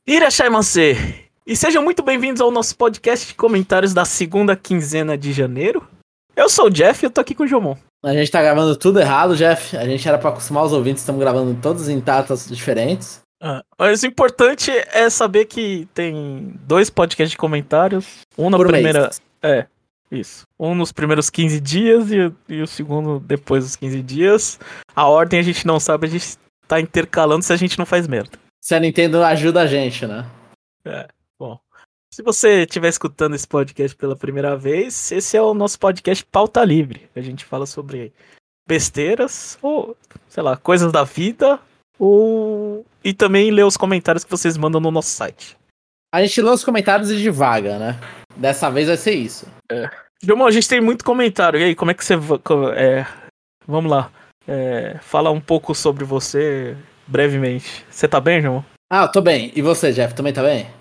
Irachai-masu! E sejam muito bem-vindos ao nosso podcast de comentários da segunda quinzena de janeiro. Eu sou o Jeff e eu tô aqui com o Jomon. A gente tá gravando tudo errado, Jeff. A gente era pra acostumar os ouvintes, estamos gravando todos em datas diferentes. Mas o importante é saber que tem 2 podcasts de comentários. Um na Por primeira. mês. Isso. Um nos primeiros 15 dias e o segundo depois dos 15 dias. A ordem a gente não sabe, a gente tá intercalando se a gente não faz merda. Se a Nintendo ajuda a gente, né? Bom. Se você estiver escutando esse podcast pela primeira vez, esse é o nosso podcast Pauta Livre. A gente fala sobre besteiras, ou, sei lá, coisas da vida, e também lê os comentários que vocês mandam no nosso site. A gente lê os comentários e divaga, né? Dessa vez vai ser isso. Jomon, a gente tem muito comentário. E aí, como é que você... vamos lá. Fala um pouco sobre você, brevemente. Você tá bem, Jomon? Eu tô bem. E você, Jeff, também tá bem?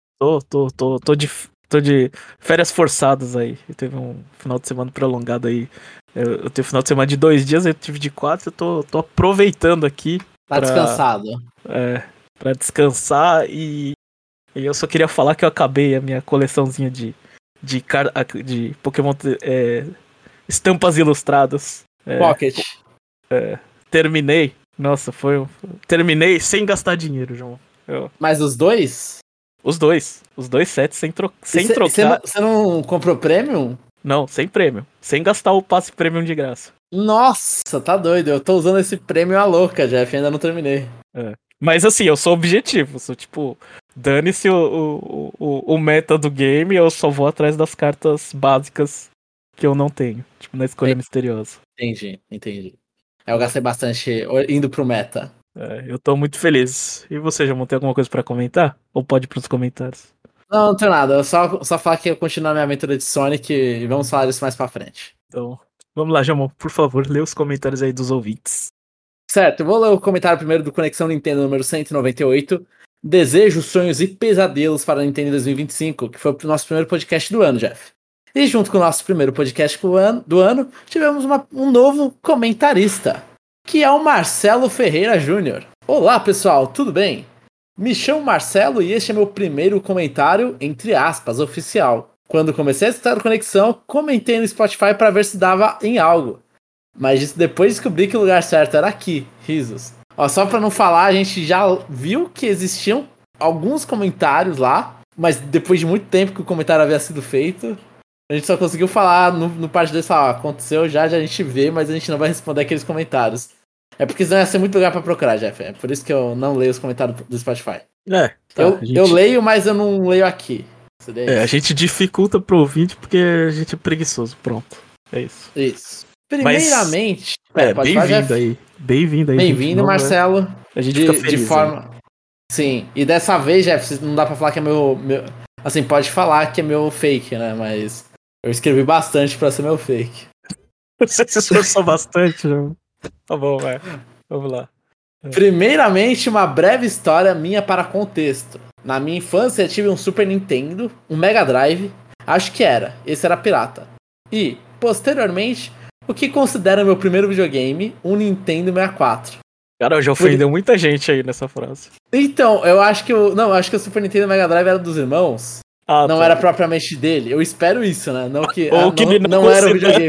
Tô de férias forçadas aí. Eu teve um final de semana prolongado aí. Eu tive final de semana de 2 dias, eu tive de 4. Eu tô aproveitando aqui. Tá descansado. Pra descansar. E eu só queria falar que eu acabei a minha coleçãozinha de Pokémon estampas ilustradas. Pocket. Terminei. Nossa, terminei sem gastar dinheiro, João. Mas os dois? Os dois sets sem trocar. Você não comprou Premium? Não, sem prêmio. Sem gastar o passe Premium de graça. Nossa, tá doido. Eu tô usando esse Premium à louca, Jeff. Ainda não terminei. Mas assim, eu sou objetivo. Sou tipo, dane-se o meta do game, eu só vou atrás das cartas básicas que eu não tenho. Tipo, na escolha misteriosa. Entendi. Eu gastei bastante indo pro meta. Eu tô muito feliz. E você, já tem alguma coisa pra comentar? Ou pode ir pros comentários? Não tenho nada. Eu só falar que eu continuo a minha aventura de Sonic e vamos falar disso mais pra frente. Então, vamos lá, Jamon. Por favor, lê os comentários aí dos ouvintes. Certo, eu vou ler o comentário primeiro do Conexão Nintendo número 198. Desejos, sonhos e pesadelos para a Nintendo 2025, que foi o nosso primeiro podcast do ano, Jeff. E junto com o nosso primeiro podcast do ano, tivemos um novo comentarista, que é o Marcelo Ferreira Júnior. Olá, pessoal, tudo bem? Me chamo Marcelo e este é meu primeiro comentário, entre aspas, oficial. Quando comecei a escutar o Conexão, comentei no Spotify para ver se dava em algo. Mas depois descobri que o lugar certo era aqui, risos. Só pra não falar, a gente já viu que existiam alguns comentários lá, mas depois de muito tempo que o comentário havia sido feito, a gente só conseguiu falar no parte 2, aconteceu já a gente vê, mas a gente não vai responder aqueles comentários. É porque senão ia ser muito lugar pra procurar, Jeff. É por isso que eu não leio os comentários do Spotify. Eu leio, mas eu não leio aqui. A gente dificulta pro ouvinte porque a gente é preguiçoso. Pronto. É isso. Isso. Primeiramente... bem-vindo aí. Bem-vindo aí. Bem-vindo, Marcelo. A gente fica feliz. De forma... Sim. E dessa vez, Jeff, não dá pra falar que é meu... Assim, pode falar que é meu fake, né? Mas eu escrevi bastante pra ser meu fake. Você se esforçou bastante, né? Tá bom, vai. Vamos lá. Primeiramente, uma breve história minha para contexto. Na minha infância, eu tive um Super Nintendo, um Mega Drive, acho que esse era pirata. E, posteriormente, o que considero meu primeiro videogame, um Nintendo 64. Cara, já ofendeu muita gente aí nessa frase. Então, eu acho que o Super Nintendo e o Mega Drive era dos irmãos. Não era propriamente dele. Eu espero isso, né? Não que ele não era o videogame.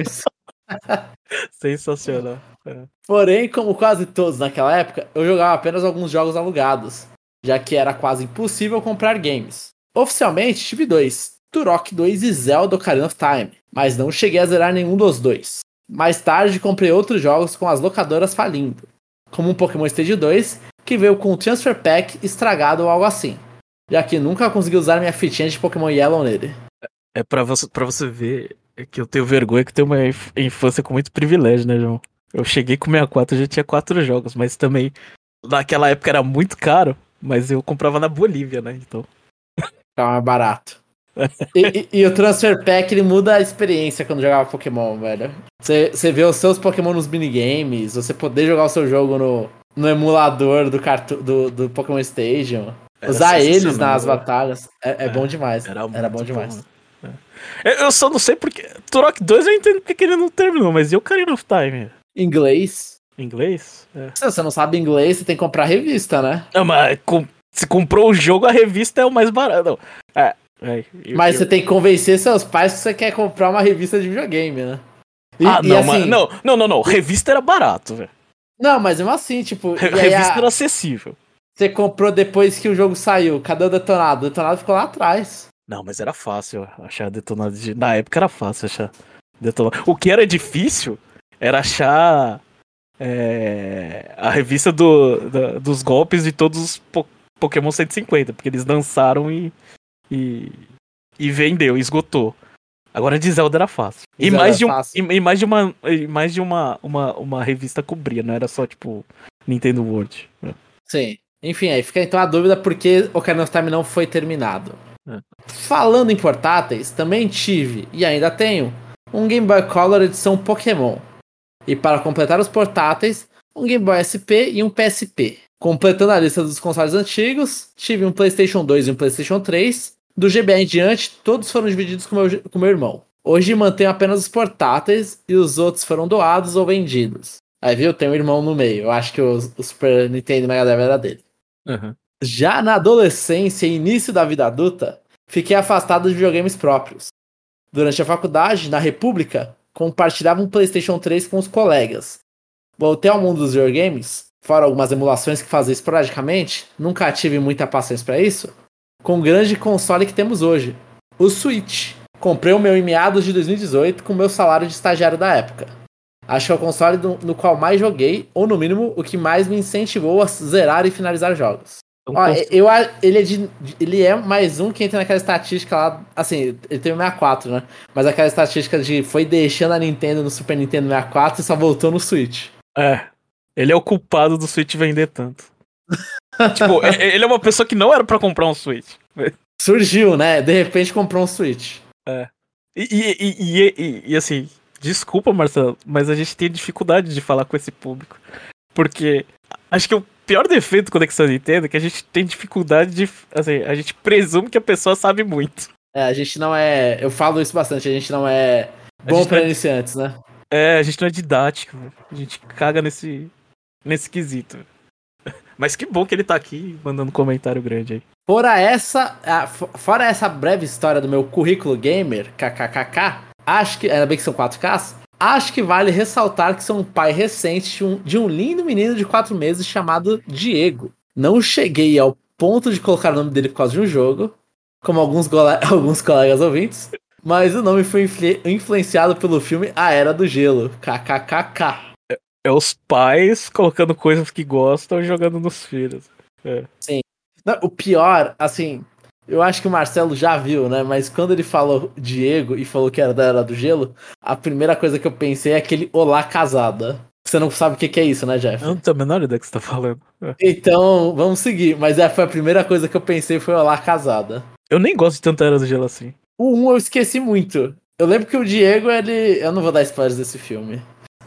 Sensacional. Porém, como quase todos naquela época, eu jogava apenas alguns jogos alugados, já que era quase impossível comprar games. Oficialmente, tive 2, Turok 2 e Zelda Ocarina of Time, mas não cheguei a zerar nenhum dos 2. Mais tarde, comprei outros jogos com as locadoras falindo, como um Pokémon Stage 2, que veio com um Transfer Pack estragado ou algo assim, já que nunca consegui usar minha fitinha de Pokémon Yellow nele. Pra você ver que eu tenho vergonha que eu tenho uma infância com muito privilégio, né, João? Eu cheguei com 64, eu já tinha 4 jogos, mas também naquela época era muito caro, mas eu comprava na Bolívia, né, então... Ficava mais barato. E o Transfer Pack, ele muda a experiência quando jogava Pokémon, velho. Você vê os seus Pokémon nos minigames, você poder jogar o seu jogo no emulador do Pokémon Stadium, usar eles nas batalhas, é bom demais. Era bom demais. Eu só não sei porque... Turok 2 eu entendo porque ele não terminou, mas e o Ocarina of Time? Inglês? Inglês? Se você não sabe inglês, você tem que comprar revista, né? Não, mas Se comprou o jogo, a revista é o mais barato. Não. Mas você tem que convencer seus pais que você quer comprar uma revista de videogame, né? Não, assim, não. Revista era barato, velho. Não, mas mesmo assim, tipo... Revista era acessível. Você comprou depois que o jogo saiu. Cadê o Detonado? O Detonado ficou lá atrás. Não, mas era fácil achar Detonado. Na época era fácil achar Detonado. O que era difícil era achar a revista dos golpes de todos os Pokémon 150, porque eles lançaram e vendeu, esgotou. Agora de Zelda era fácil. E mais de uma revista cobria, não era só tipo Nintendo World. Sim. Enfim, aí fica então a dúvida porque Ocarina of Time não foi terminado. Falando em portáteis, também tive, e ainda tenho, um Game Boy Color edição Pokémon. E para completar os portáteis, um Game Boy SP e um PSP. Completando a lista dos consoles antigos, tive um PlayStation 2 e um PlayStation 3. Do GBA em diante, todos foram divididos com meu irmão. Hoje mantenho apenas os portáteis e os outros foram doados ou vendidos. Aí viu, tem um irmão no meio. Eu acho que o Super Nintendo e Mega Drive era dele. Uhum. Já na adolescência e início da vida adulta, fiquei afastado de videogames próprios. Durante a faculdade, na República, compartilhava um PlayStation 3 com os colegas. Voltei ao mundo dos videogames, fora algumas emulações que fazia esporadicamente, nunca tive muita paciência para isso, com o grande console que temos hoje, o Switch. Comprei o meu em meados de 2018 com o meu salário de estagiário da época. Acho que é o console no qual mais joguei, ou no mínimo, o que mais me incentivou a zerar e finalizar jogos. Ele é mais um que entra naquela estatística lá, assim, ele tem o 64, né? Mas aquela estatística de foi deixando a Nintendo no Super Nintendo 64 e só voltou no Switch. Ele é o culpado do Switch vender tanto. Tipo, ele é uma pessoa que não era pra comprar um Switch. Surgiu, né? De repente comprou um Switch. E assim, desculpa, Marcelo, mas a gente tem dificuldade de falar com esse público. Porque acho que o pior defeito do Conexão Nintendo é que a gente tem dificuldade de... Assim, a gente presume que a pessoa sabe muito. A gente não é... Eu falo isso bastante, a gente não é bom pra iniciantes, né? A gente não é didático. A gente caga nesse quesito. Mas que bom que ele tá aqui mandando comentário grande aí. Fora essa breve história do meu currículo gamer, kkkk, acho que... Ainda bem que são 4Ks. Acho que vale ressaltar que sou um pai recente de um lindo menino de 4 meses chamado Diego. Não cheguei ao ponto de colocar o nome dele por causa de um jogo, como alguns colegas ouvintes, mas o nome foi influenciado pelo filme A Era do Gelo, kkkk. É os pais colocando coisas que gostam e jogando nos filhos. Sim. Não, o pior, assim, eu acho que o Marcelo já viu, né? Mas quando ele falou Diego e falou que era da Era do Gelo, a primeira coisa que eu pensei é aquele Olá Casada. Você não sabe o que é isso, né, Jeff? Eu não tenho a menor ideia do que você tá falando. Então, vamos seguir. Mas foi a primeira coisa que eu pensei foi Olá Casada. Eu nem gosto de tanta Era do Gelo assim. O 1 eu esqueci muito. Eu lembro que o Diego, ele... Eu não vou dar spoilers desse filme.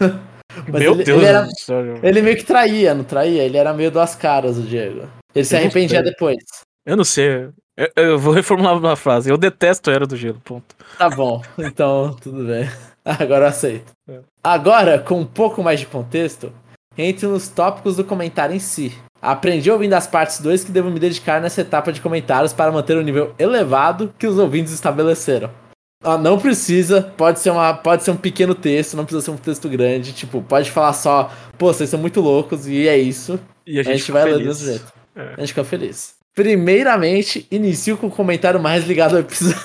Mas Meu Deus do céu. Ele meio que traía, não traía? Ele era meio duas caras, o Diego. Ele se arrependia depois. Eu não sei. Eu vou reformular uma frase. Eu detesto a Era do Gelo, ponto. Tá bom, então tudo bem. Agora eu aceito. Agora, com um pouco mais de contexto, entre nos tópicos do comentário em si. Aprendi ouvindo as partes 2 que devo me dedicar nessa etapa de comentários para manter o nível elevado que os ouvintes estabeleceram. Não precisa, pode ser um pequeno texto, não precisa ser um texto grande, tipo, pode falar só, pô, vocês são muito loucos, e é isso. E a gente vai ler do mesmo jeito. A gente fica feliz. Primeiramente, inicio com o comentário mais ligado ao episódio.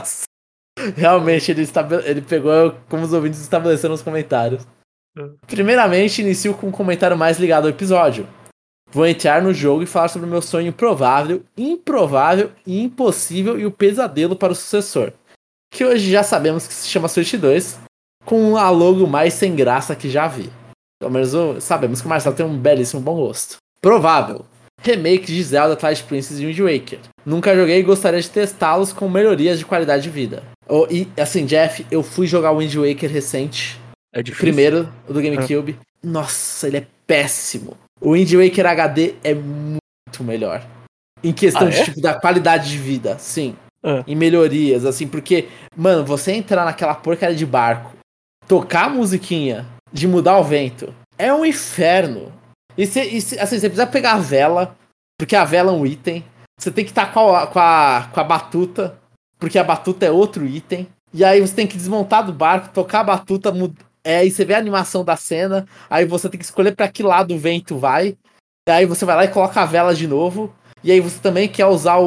Realmente, ele pegou como os ouvintes estabeleceram os comentários. Primeiramente, inicio com o comentário mais ligado ao episódio. Vou entrar no jogo e falar sobre o meu sonho provável, improvável e impossível e o pesadelo para o sucessor. Que hoje já sabemos que se chama Switch 2, com a logo mais sem graça que já vi. Pelo menos sabemos que o Marcelo tem um belíssimo bom gosto. Provável. Remake de Zelda Twilight Princess e Wind Waker. Nunca joguei e gostaria de testá-los com melhorias de qualidade de vida. E assim, Jeff, eu fui jogar o Wind Waker recente. É difícil. Primeiro, o do GameCube. Nossa, ele é péssimo. O Wind Waker HD é muito melhor. Em questão de, tipo, da qualidade de vida, sim. Em melhorias, assim, porque, mano, você entrar naquela porcaria de barco, tocar a musiquinha de mudar o vento, é um inferno. Assim, você precisa pegar a vela, porque a vela é um item. Você tem que estar com a batuta, porque a batuta é outro item. E aí você tem que desmontar do barco, tocar a batuta, aí você vê a animação da cena, aí você tem que escolher pra que lado o vento vai. E aí você vai lá e coloca a vela de novo. E aí você também quer usar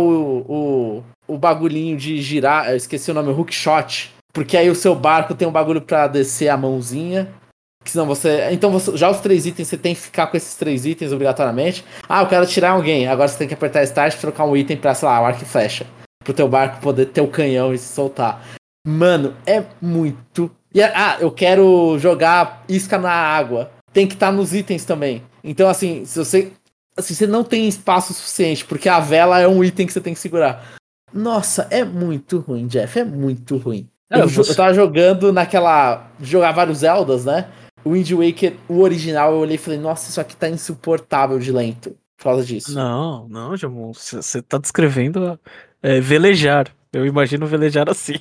o bagulhinho de girar, eu esqueci o nome, o hookshot. Porque aí o seu barco tem um bagulho pra descer a mãozinha. Que senão então já os 3 itens, você tem que ficar com esses 3 itens obrigatoriamente. Ah, eu quero tirar alguém. Agora você tem que apertar Start e trocar um item pra, sei lá, o arco e flecha. Pro teu barco poder ter o canhão e se soltar. Mano, é muito... eu quero jogar isca na água. Tem que estar nos itens também. Então, assim, se você não tem espaço suficiente, porque a vela é um item que você tem que segurar. Nossa, é muito ruim, Jeff. É muito ruim. Eu tava jogando jogar vários Zeldas, né? O Wind Waker, o original, eu olhei e falei, nossa, isso aqui tá insuportável de lento por causa disso. Não, Jamon, você tá descrevendo velejar. Eu imagino velejar assim.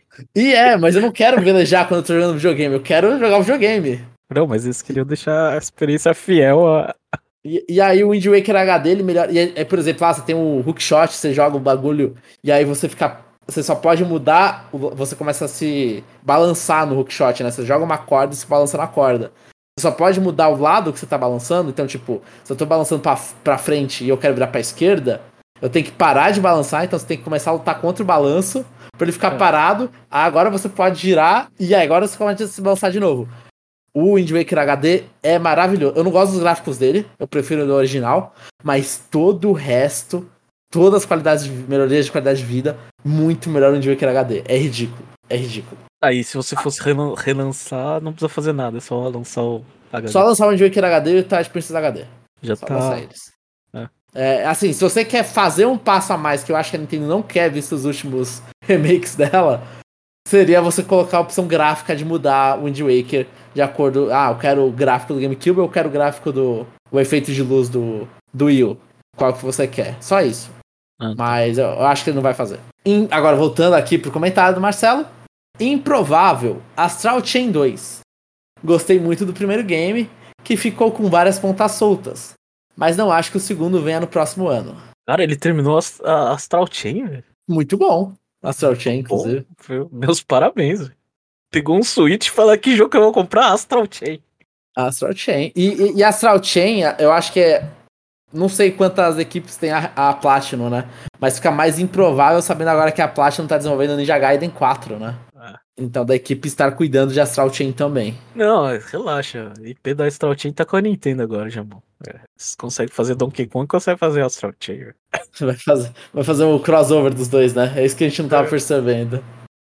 Mas eu não quero velejar quando eu tô jogando videogame, eu quero jogar o videogame. Não, mas eles queriam deixar a experiência fiel a... E aí o Wind Waker HD, ele melhora... por exemplo, você tem o hookshot, você joga o bagulho, e aí você só pode mudar, você começa a se balançar no hookshot, né? Você joga uma corda e se balança na corda. Você só pode mudar o lado que você tá balançando, então, tipo, se eu tô balançando pra frente e eu quero virar pra esquerda, eu tenho que parar de balançar, então você tem que começar a lutar contra o balanço, pra ele ficar parado. Agora você pode girar, e aí agora você começa a se balançar de novo. O Wind Waker HD é maravilhoso. Eu não gosto dos gráficos dele, eu prefiro o do original, mas todo o resto, todas as melhorias de qualidade de vida, muito melhor no Wind Waker HD. É ridículo. Aí, se você fosse relançar, não precisa fazer nada, é só lançar o HD. Só lançar o Wind Waker HD e o Twilight Princess HD. Já só tá. Lançar eles. Assim, se você quer fazer um passo a mais, que eu acho que a Nintendo não quer, visto os últimos remakes dela, seria você colocar a opção gráfica de mudar o Wind Waker de acordo... eu quero o gráfico do GameCube ou eu quero o gráfico o efeito de luz do Wii U. Qual que você quer. Só isso. Mas eu acho que ele não vai fazer. Agora, voltando aqui pro comentário do Marcelo. Improvável. Astral Chain 2. Gostei muito do primeiro game, que ficou com várias pontas soltas. Mas não acho que o segundo venha no próximo ano. Cara, ele terminou a Astral Chain, velho. Muito bom. Astral Chain, inclusive. Meus parabéns, velho. Pegou um Switch e fala que jogo que eu vou comprar, Astral Chain. Astral Chain. E Astral Chain, eu acho que é... Não sei quantas equipes tem a Platinum, né? Mas fica mais improvável sabendo agora que a Platinum tá desenvolvendo Ninja Gaiden 4, né? Então da equipe estar cuidando de Astral Chain também. Não, relaxa. A IP da Astral Chain tá com a Nintendo agora, Jamon. Você consegue fazer Donkey Kong, consegue fazer Astral Chain. Vai fazer um crossover dos dois, né? É isso que a gente não tava percebendo.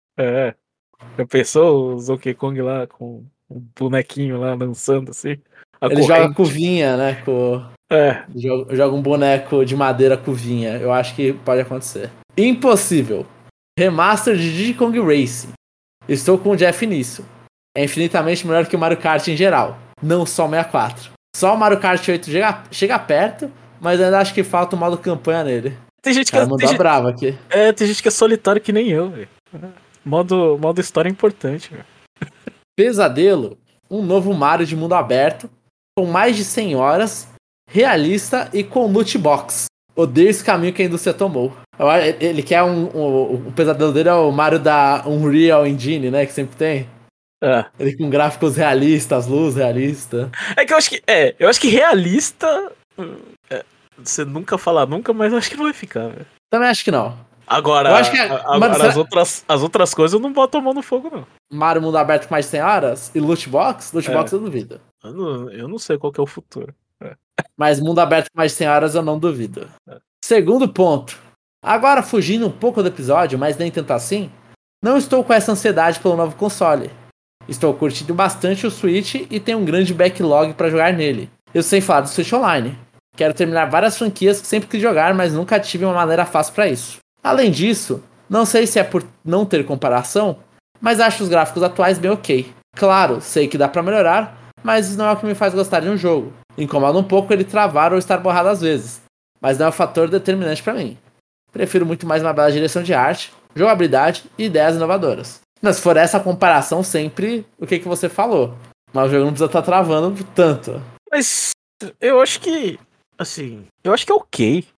Já pensou o Donkey Kong lá com um bonequinho lá lançando assim? Ele joga cuvinha, né? Joga um boneco de madeira cuvinha. Eu acho que pode acontecer. Impossível. Remaster de Diddy Kong Racing. Estou com o Jeff nisso. É infinitamente melhor que o Mario Kart em geral. Não só o 64. Só o Mario Kart 8 chega perto, mas ainda acho que falta o modo campanha nele. Tem gente que brava aqui. Tem gente que é solitário que nem eu, velho. Modo história é importante, velho. Pesadelo. Um novo Mario de mundo aberto, com mais de 100 horas, realista e com loot box. Odeio esse caminho que a indústria tomou. Ele quer o pesadelo dele é o Mario da Unreal Engine, né? Que sempre tem. Ele com gráficos realistas, luz realista. É que eu acho que realista. Você nunca fala nunca, mas eu acho que não vai ficar, velho. Também acho que não. Agora, eu acho que as outras coisas eu não boto a mão no fogo, não. Mario mundo aberto com mais de 100 horas? E loot box? Loot box eu duvido. Eu não sei qual que é o futuro. Mas mundo aberto com mais de 100 horas eu não duvido. Segundo ponto. Agora, fugindo um pouco do episódio, mas nem tanto assim, não estou com essa ansiedade pelo novo console. Estou curtindo bastante o Switch e tenho um grande backlog para jogar nele. Eu sei falar do Switch Online. Quero terminar várias franquias que sempre quis jogar, mas nunca tive uma maneira fácil para isso. Além disso, não sei se é por não ter comparação, mas acho os gráficos atuais bem ok. Claro, sei que dá para melhorar, mas isso não é o que me faz gostar de um jogo. Incomoda um pouco ele travar ou estar borrado às vezes, mas não é um fator determinante para mim. Prefiro muito mais uma bela direção de arte, jogabilidade e ideias inovadoras. Mas se for essa comparação, sempre o que você falou. Mas o jogo não precisa estar travando tanto. Mas eu acho que, assim, eu acho que é ok.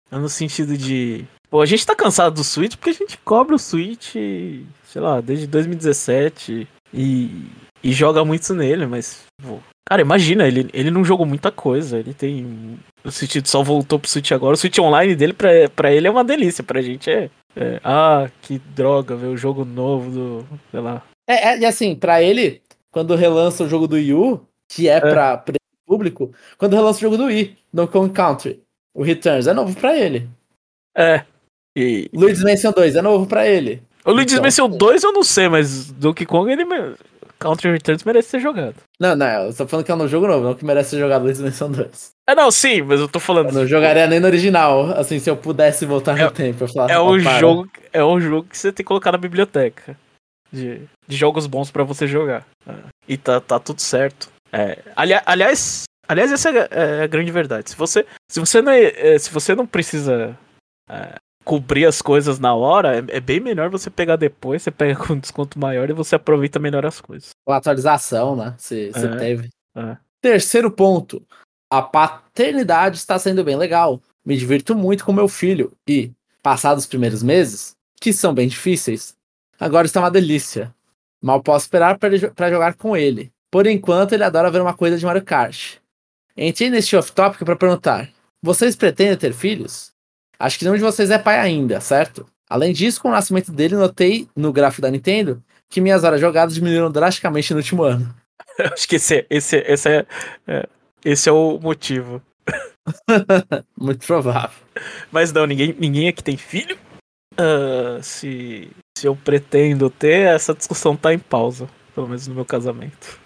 No sentido de... Pô, a gente tá cansado do Switch porque a gente cobra o Switch, sei lá, desde 2017 e joga muito nele, mas... Pô, cara, imagina, ele não jogou muita coisa, ele tem... O Switch só voltou pro Switch agora, o Switch Online dele pra ele é uma delícia, pra gente que droga, ver o jogo novo do... sei lá. E assim, pra ele, quando relança o jogo do Wii U, que é pra público, quando relança o jogo do Wii, Donkey Kong Country, o Returns, é novo pra ele. Luigi's Mansion 2 é novo pra ele. O Luigi's Mansion 2 eu não sei, mas Donkey Kong, Country Returns merece ser jogado. Não, eu tô falando que é um jogo novo, não que merece ser jogado Luigi's Mansion 2. Não, sim, mas eu tô falando... Eu não jogaria nem no original, assim, se eu pudesse voltar no tempo. Eu falar, é um jogo que você tem que colocar na biblioteca de jogos bons pra você jogar. E tá tudo certo. Aliás, essa é a grande verdade. Se você não precisa cobrir as coisas na hora, é bem melhor você pegar depois, você pega com desconto maior e você aproveita melhor as coisas. Com a atualização, né? Se teve. É. Terceiro ponto. A paternidade está sendo bem legal. Me divirto muito com meu filho e, passados os primeiros meses, que são bem difíceis, agora está uma delícia. Mal posso esperar para jogar com ele. Por enquanto, ele adora ver uma coisa de Mario Kart. Entrei neste off-topic para perguntar: vocês pretendem ter filhos? Acho que nenhum de vocês é pai ainda, certo? Além disso, com o nascimento dele, notei no gráfico da Nintendo que minhas horas jogadas diminuíram drasticamente no último ano. Acho que esse é o motivo. Muito provável. Mas não, ninguém aqui tem filho. Se eu pretendo ter, essa discussão tá em pausa. Pelo menos no meu casamento.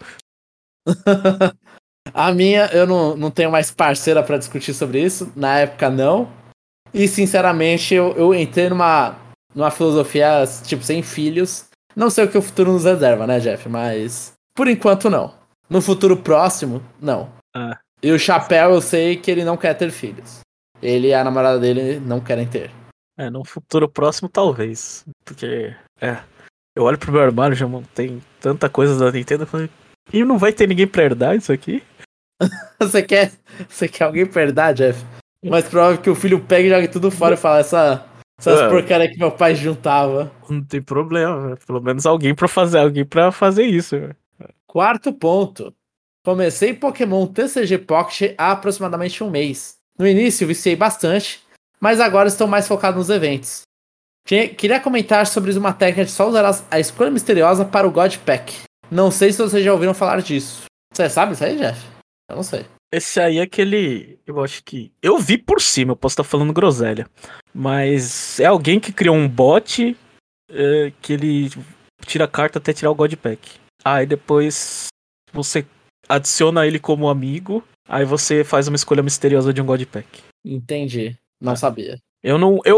A minha, eu não tenho mais parceira pra discutir sobre isso. Na época, não. E, sinceramente, eu entrei numa filosofia, tipo, sem filhos. Não sei o que o futuro nos reserva, né, Jeff? Mas, por enquanto, não. No futuro próximo, não. E o Chapéu, eu sei que ele não quer ter filhos. Ele e a namorada dele não querem ter. No futuro próximo, talvez. Porque, eu olho pro meu armário, já tem tanta coisa da Nintendo, e não vai ter ninguém pra herdar isso aqui? Você quer alguém pra herdar, Jeff? Mas provável que o filho pegue e jogue tudo fora e fale essas porcaria que meu pai juntava. Não tem problema, pelo menos alguém pra fazer isso. Quarto ponto. Comecei Pokémon TCG Pocket há aproximadamente um mês. No início viciei bastante, mas agora estou mais focado nos eventos. Queria comentar sobre uma técnica de só usar a escolha misteriosa para o God Pack. Não sei se vocês já ouviram falar disso. Você sabe isso aí, Jeff? Eu não sei. Esse aí é aquele... Eu acho que... Eu vi por cima, eu posso estar falando groselha. Mas é alguém que criou um bot que ele tira a carta até tirar o God Pack. Aí depois você adiciona ele como amigo, aí você faz uma escolha misteriosa de um God Pack. Entendi. Não sabia. Eu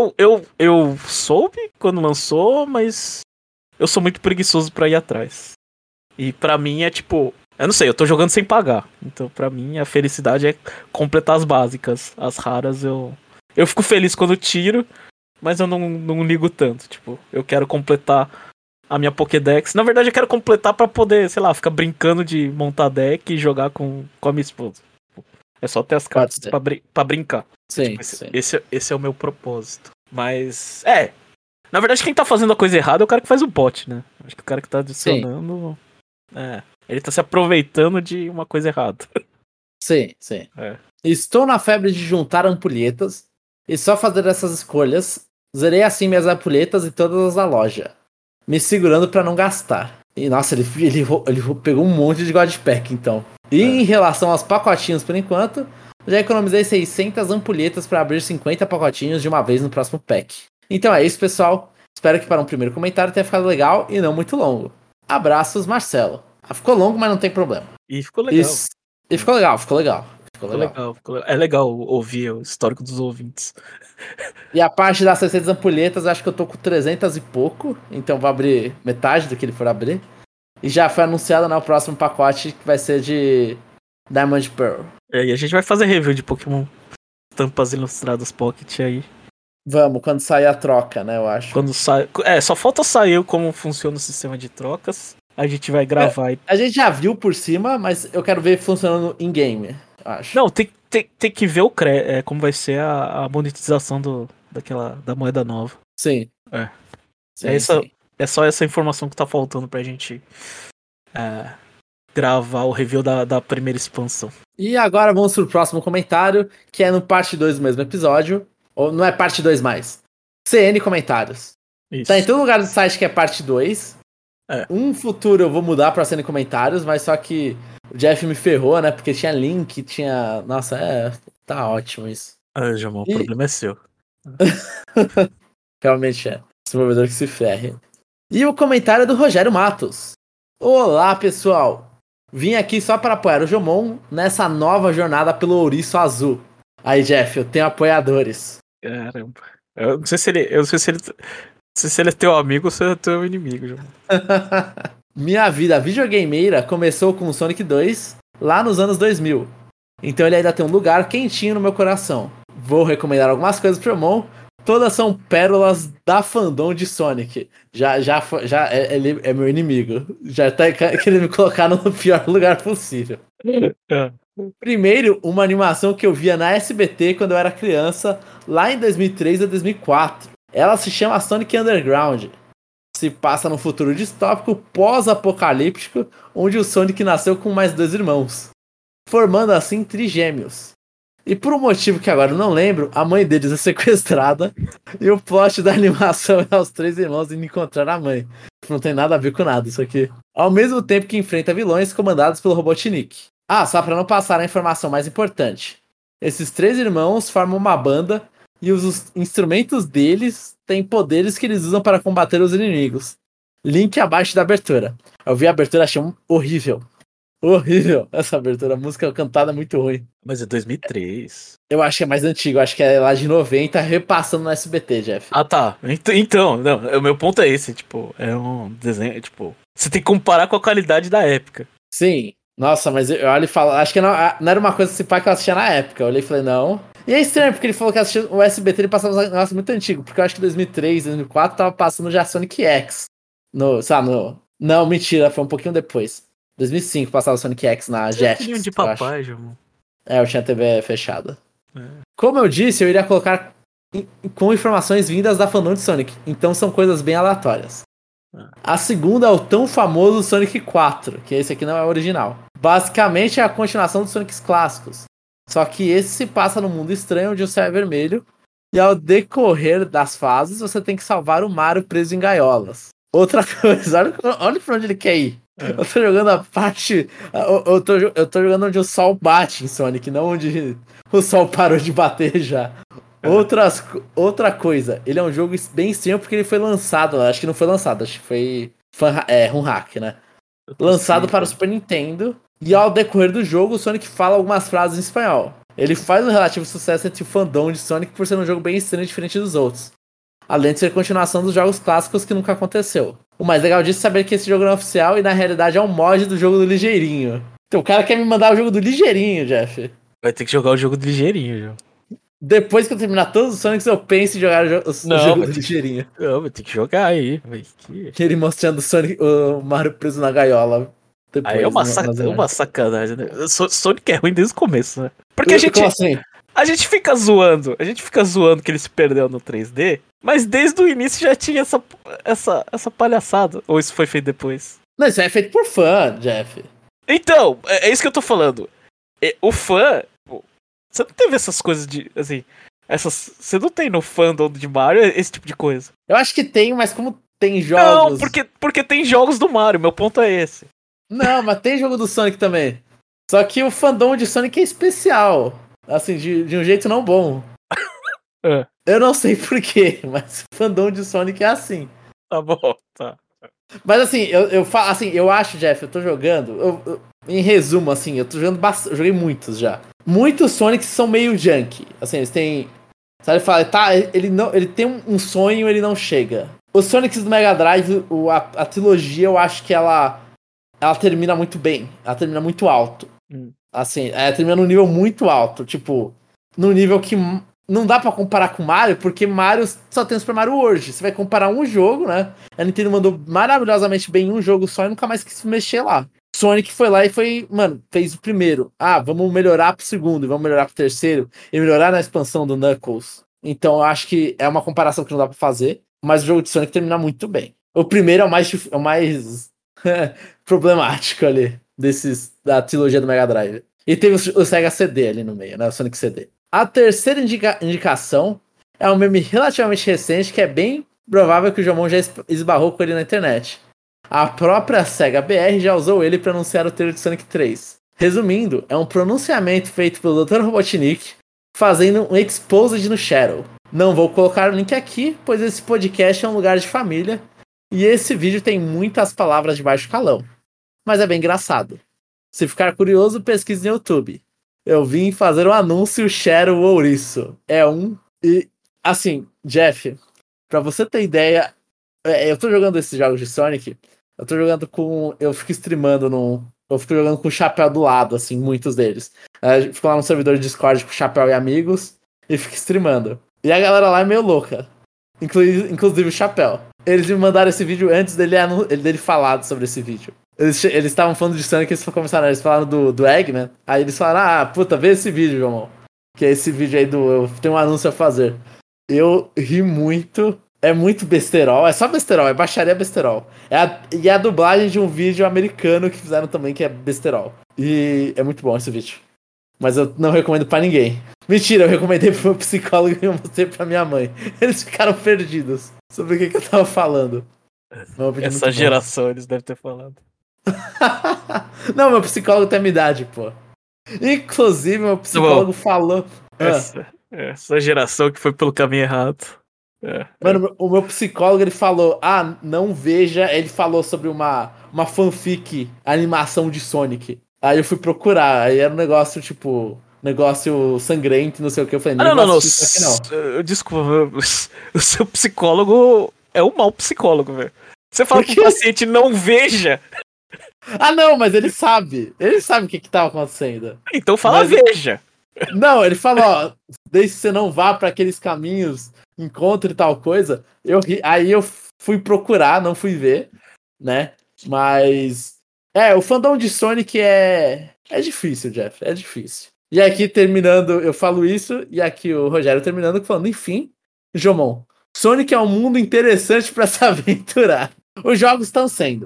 soube quando lançou, mas eu sou muito preguiçoso pra ir atrás. E pra mim é tipo... Eu não sei, eu tô jogando sem pagar. Então pra mim a felicidade é completar as básicas. As raras eu fico feliz quando tiro, mas eu não ligo tanto. Tipo, eu quero completar a minha Pokédex. Na verdade eu quero completar pra poder, sei lá, ficar brincando de montar deck e jogar com a minha esposa. É só ter as cartas pra brincar. Sim, tipo, sim. Esse é o meu propósito. Mas, na verdade quem tá fazendo a coisa errada é o cara que faz o bot, né? Acho que o cara que tá adicionando... Ele tá se aproveitando de uma coisa errada. Sim. Estou na febre de juntar ampulhetas e só fazer essas escolhas. Zerei assim minhas ampulhetas e todas as da loja, me segurando pra não gastar. E nossa, ele pegou um monte de God Pack, então. E em relação aos pacotinhos, por enquanto, já economizei 600 ampulhetas pra abrir 50 pacotinhos de uma vez no próximo pack. Então é isso, pessoal. Espero que para um primeiro comentário tenha ficado legal e não muito longo. Abraços, Marcelo. Ficou longo, mas não tem problema. E ficou legal. E ficou legal. É legal ouvir o histórico dos ouvintes. E a parte das 600 ampulhetas, acho que eu tô com 300 e pouco. Então vou abrir metade do que ele for abrir. E já foi anunciado no próximo pacote, que vai ser de Diamond Pearl. E a gente vai fazer review de Pokémon Tampas Ilustradas Pocket aí. Vamos, quando sair a troca, né, eu acho. Quando sai... só falta sair como funciona o sistema de trocas. A gente vai gravar. A gente já viu por cima, mas eu quero ver funcionando in-game, acho. Não, tem tem que ver como vai ser a monetização da moeda nova. Sim. É. Sim, sim. É só essa informação que tá faltando pra gente gravar o review da primeira expansão. E agora vamos pro próximo comentário, que é no parte 2 do mesmo episódio. Ou não é parte 2 mais. CN Comentários. Isso. Tá em todo lugar do site que é parte 2. Um futuro eu vou mudar pra CN Comentários, mas só que o Jeff me ferrou, né? Porque tinha link, tinha... Nossa, tá ótimo isso. Jamon, o problema é seu. Realmente é. Desenvolvedor que se ferre. E o comentário é do Rogério Matos. Olá, pessoal. Vim aqui só para apoiar o Jomon nessa nova jornada pelo Ouriço Azul. Aí, Jeff, eu tenho apoiadores. Caramba. Eu não sei se ele é teu amigo ou se ele é teu inimigo, Jamon. Minha vida videogameira começou com o Sonic 2 lá nos anos 2000. Então ele ainda tem um lugar quentinho no meu coração. Vou recomendar algumas coisas pro Jomon. Todas são pérolas da fandom de Sonic. Ele é meu inimigo. Já tá querendo me colocar no pior lugar possível. Primeiro, uma animação que eu via na SBT quando eu era criança, lá em 2003 ou 2004. Ela se chama Sonic Underground. Se passa num futuro distópico pós-apocalíptico, onde o Sonic nasceu com mais 2 irmãos, formando assim trigêmeos. E por um motivo que agora eu não lembro, a mãe deles é sequestrada e o plot da animação é os 3 irmãos indo encontrar a mãe. Não tem nada a ver com nada isso aqui. Ao mesmo tempo que enfrenta vilões comandados pelo Robotnik. Só pra não passar a informação mais importante. Esses 3 irmãos formam uma banda e os instrumentos deles têm poderes que eles usam para combater os inimigos. Link abaixo da abertura. Eu vi a abertura e achei horrível. Horrível essa abertura. A música cantada é muito ruim. Mas é 2003. Eu acho que é mais antigo. Eu acho que é lá de 90, repassando no SBT, Jeff. Tá. Então, não, o meu ponto é esse. Tipo, é um desenho, tipo... Você tem que comparar com a qualidade da época. Sim. Nossa, mas eu olho e falo... Acho que não era uma coisa que eu assistia na época. Eu olhei e falei, não. E é estranho, porque ele falou que assistia o SBT, ele passava um negócio muito antigo. Porque eu acho que em 2003, 2004, tava passando já Sonic X. Não, mentira. Foi um pouquinho depois. 2005 passava Sonic X na Jetix. Filhinho de papai, Jamon. Eu tinha TV fechada. Como eu disse, eu iria colocar com informações vindas da fandom de Sonic. Então são coisas bem aleatórias. A segunda é o tão famoso Sonic 4, que esse aqui não é o original. Basicamente é a continuação dos Sonics clássicos. Só que esse se passa num mundo estranho onde o céu é vermelho. E ao decorrer das fases, você tem que salvar o Mario preso em gaiolas. Outra coisa, olha pra onde ele quer ir. Eu tô jogando a parte... Eu tô jogando onde o sol bate em Sonic, não onde o sol parou de bater já. Outra coisa, ele é um jogo bem estranho porque ele foi lançado, acho que não foi lançado, acho que foi RunHack, né? Lançado para o Super Nintendo, e ao decorrer do jogo, o Sonic fala algumas frases em espanhol. Ele faz um relativo sucesso entre o fandom de Sonic por ser um jogo bem estranho e diferente dos outros. Além de ser continuação dos jogos clássicos que nunca aconteceu. O mais legal disso é saber que esse jogo não é oficial e na realidade é um mod do jogo do Ligeirinho. Então o cara quer me mandar o jogo do Ligeirinho, Jeff. Vai ter que jogar o jogo do Ligeirinho, já. Depois que eu terminar todos os Sonics, eu penso em jogar o jogo do Ligeirinho. Não, vai ter que jogar aí. Ele mostrando o Mario preso na gaiola. Depois, aí é uma sacanagem, né? Sonic é ruim desde o começo, né? Porque a gente fica zoando que ele se perdeu no 3D, mas desde o início já tinha essa palhaçada. Ou isso foi feito depois? Não, isso é feito por fã, Jeff. Então, é isso que eu tô falando. O fã... Você não teve essas coisas de, assim... Você não tem no fandom de Mario esse tipo de coisa. Eu acho que tem, mas como tem jogos... Não, porque tem jogos do Mario, meu ponto é esse. Não, mas tem jogo do Sonic também. Só que o fandom de Sonic é especial. Assim, de um jeito não bom. Eu não sei porquê, mas o fandom de Sonic é assim. Tá bom, tá. Mas assim, eu acho, Jeff, eu tô jogando... em resumo, assim, eu tô jogando bastante... Eu joguei muitos já. Muitos Sonics são meio junk. Assim, eles têm... Sabe, fala, tá, ele tem um sonho, ele não chega. Os Sonics do Mega Drive, a trilogia, eu acho que ela termina muito bem. Ela termina muito alto. Assim, ela termina num nível muito alto. Tipo, num nível que não dá pra comparar com Mario, porque Mario só tem o Super Mario World. Você vai comparar um jogo, né? A Nintendo mandou maravilhosamente bem um jogo só e nunca mais quis mexer lá. Sonic foi lá e fez o primeiro. Vamos melhorar pro segundo, vamos melhorar pro terceiro, e melhorar na expansão do Knuckles. Então eu acho que é uma comparação que não dá pra fazer, mas o jogo de Sonic termina muito bem. O primeiro é o mais problemático ali, da trilogia do Mega Drive. E teve o Sega CD ali no meio, né? O Sonic CD. A terceira indicação é um meme relativamente recente, que é bem provável que o Jomon já esbarrou com ele na internet. A própria Sega BR já usou ele para anunciar o trailer de Sonic 3. Resumindo, é um pronunciamento feito pelo Dr. Robotnik fazendo um exposed no Shadow. Não vou colocar o link aqui, pois esse podcast é um lugar de família e esse vídeo tem muitas palavras de baixo calão. Mas é bem engraçado. Se ficar curioso, pesquise no YouTube. Eu vim fazer um anúncio Shadow Ouriço. E, assim, Jeff, pra você ter ideia, eu tô jogando esses jogos de Sonic, eu fico streamando eu fico jogando com o chapéu do lado, assim, muitos deles. Eu fico lá no servidor de Discord com o chapéu e amigos, e fico streamando. E a galera lá é meio louca. Inclusive o chapéu. Eles me mandaram esse vídeo antes dele falar sobre esse vídeo. Eles estavam falando de Sonic, eles falaram do Eggman. Aí eles falaram, puta, vê esse vídeo, João. Que é esse vídeo aí eu tenho um anúncio a fazer. Eu ri muito. É muito besterol. É só besterol, é baixaria besterol. E a dublagem de um vídeo americano que fizeram também, que é besterol. E é muito bom esse vídeo. Mas eu não recomendo pra ninguém. Mentira, eu recomendei pro meu psicólogo e eu mostrei pra minha mãe. Eles ficaram perdidos sobre o que eu tava falando. Essa geração eles devem ter falado. Não, meu psicólogo tem a minha idade, pô. Inclusive, meu psicólogo falou... Essa geração que foi pelo caminho errado. Mano, o meu psicólogo, ele falou, não veja... Ele falou sobre uma fanfic animação de Sonic. Aí eu fui procurar, aí era um negócio, negócio sangrento, não sei o que. Eu falei, não. Desculpa, o seu psicólogo é um mau psicólogo, velho. Você fala pro paciente, não veja... não, mas ele sabe. Ele sabe o que tava acontecendo. Então fala, veja. Não, ele falou, desde que você não vá pra aqueles caminhos, encontre tal coisa. Aí eu fui procurar, não fui ver, né? Mas... o fandom de Sonic é difícil, Jeff, é difícil. E aqui terminando, eu falo isso, e aqui o Rogério terminando, falando, enfim, Jomon, Sonic é um mundo interessante pra se aventurar. Os jogos estão sendo.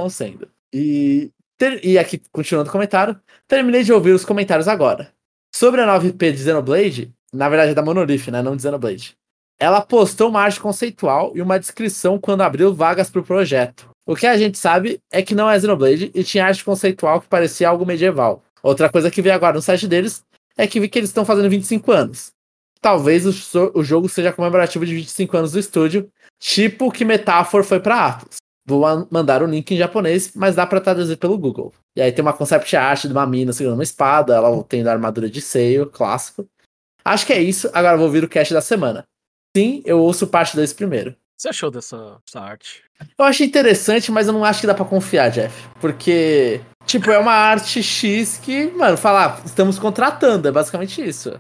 E aqui, continuando o comentário, terminei de ouvir os comentários agora. Sobre a 9P de Xenoblade, na verdade é da Monolith, né, não de Xenoblade. Ela postou uma arte conceitual e uma descrição quando abriu vagas pro projeto. O que a gente sabe é que não é Xenoblade e tinha arte conceitual que parecia algo medieval. Outra coisa que vi agora no site deles é que vi que eles estão fazendo 25 anos. Talvez o jogo seja comemorativo de 25 anos do estúdio, tipo que Metaphor foi pra Atlas. Vou mandar o link em japonês, mas dá pra traduzir pelo Google. E aí tem uma concept art de uma mina segurando uma espada, ela tem a armadura de seio, clássico. Acho que é isso, agora vou ouvir o cast da semana. Sim, eu ouço parte desse primeiro. O que você achou dessa arte? Eu achei interessante, mas eu não acho que dá pra confiar, Jeff. Porque, é uma arte X que, mano, estamos contratando, é basicamente isso.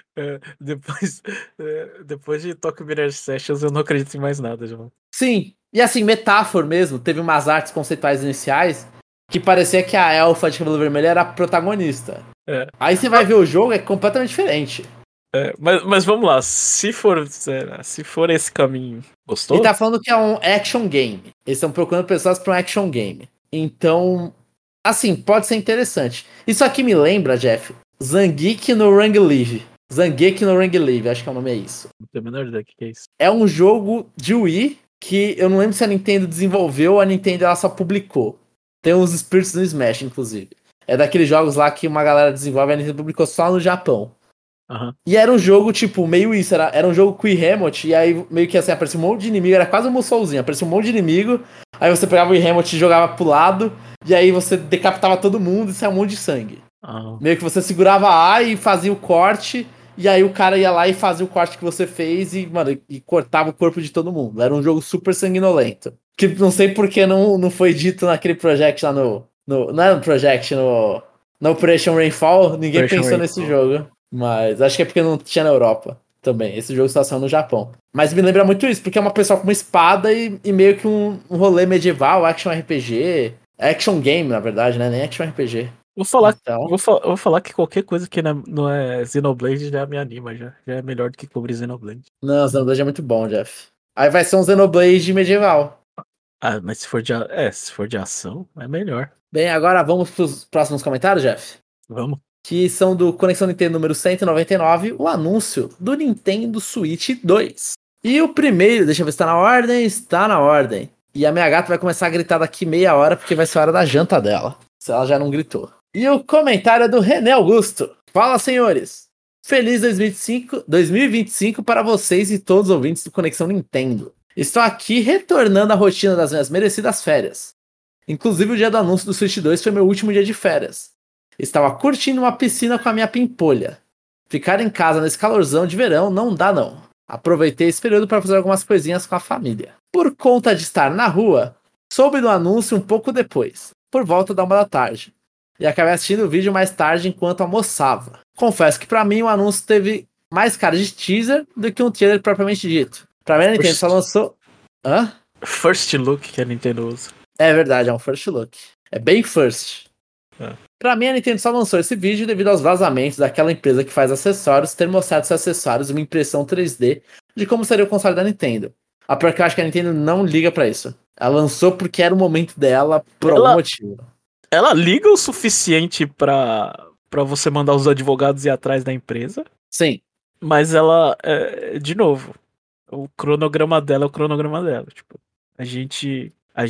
Depois de Tokyo Mirage Sessions, eu não acredito em mais nada, João. Sim, e assim, Metaphor mesmo, teve umas artes conceituais iniciais que parecia que a elfa de cabelo vermelho era a protagonista. Aí você vai ver o jogo, é completamente diferente. Mas vamos lá, se for esse caminho, gostou? Ele tá falando que é um action game. Eles estão procurando pessoas para um action game. Então, assim, pode ser interessante. Isso aqui me lembra, Jeff, Zangief no Ranglive. Acho que o nome é isso. Não tenho a menor ideia do que é isso. É um jogo de Wii que eu não lembro se a Nintendo desenvolveu ou a Nintendo ela só publicou. Tem uns espíritos no Smash, inclusive. É daqueles jogos lá que uma galera desenvolve e a Nintendo publicou só no Japão. Uhum. E era um jogo, meio isso, era um jogo com Wiimote, e aí meio que assim, aparecia um monte de inimigo, era quase um Musouzinho, aparecia um monte de inimigo, aí você pegava o Wiimote e jogava pro lado, e aí você decapitava todo mundo e saia um monte de sangue. Uhum. Meio que você segurava A e fazia o corte, e aí o cara ia lá e fazia o corte que você fez e, mano, e cortava o corpo de todo mundo. Era um jogo super sanguinolento. Que não sei porque não foi dito naquele project lá não era no project, no Operation Rainfall, ninguém pensou nesse jogo. Mas acho que é porque não tinha na Europa também. Esse jogo está saindo no Japão. Mas me lembra muito isso, porque é uma pessoa com uma espada e meio que um rolê medieval, action RPG. Action game, na verdade, né? Nem action RPG. Então, Vou falar que qualquer coisa que não é Xenoblade já me anima, já. Já é melhor do que cobrir Xenoblade. não, Xenoblade é muito bom, Jeff. Aí vai ser um Xenoblade medieval. Ah, mas se for de ação, é melhor. Bem, agora vamos pros próximos comentários, Jeff. Vamos. Que são do Conexão Nintendo número 199, o anúncio do Nintendo Switch 2. E o primeiro, deixa eu ver se tá na ordem, está na ordem. E a minha gata vai começar a gritar daqui meia hora, porque vai ser a hora da janta dela, se ela já não gritou. E o comentário é do René Augusto. Fala, senhores! Feliz 2025 para vocês e todos os ouvintes do Conexão Nintendo. Estou aqui retornando à rotina das minhas merecidas férias. Inclusive o dia do anúncio do Switch 2 foi meu último dia de férias. Estava curtindo uma piscina com a minha pimpolha. Ficar em casa nesse calorzão de verão não dá não. Aproveitei esse período para fazer algumas coisinhas com a família. Por conta de estar na rua, soube do anúncio um pouco depois, por volta da 1 da tarde. E acabei assistindo o vídeo mais tarde enquanto almoçava. Confesso que para mim o anúncio teve mais cara de teaser do que um trailer propriamente dito. Pra mim a Nintendo só lançou... Hã? First look que a Nintendo usa. É verdade, é um first look. É bem first. Pra mim, a Nintendo só lançou esse vídeo devido aos vazamentos daquela empresa que faz acessórios ter mostrado seus acessórios uma impressão 3D de como seria o console da Nintendo. A pior que eu acho que a Nintendo não liga pra isso. Ela lançou porque era o momento dela por algum motivo. Ela liga o suficiente pra você mandar os advogados ir atrás da empresa. Sim. Mas ela, de novo, o cronograma dela é o cronograma dela. Tipo, a gente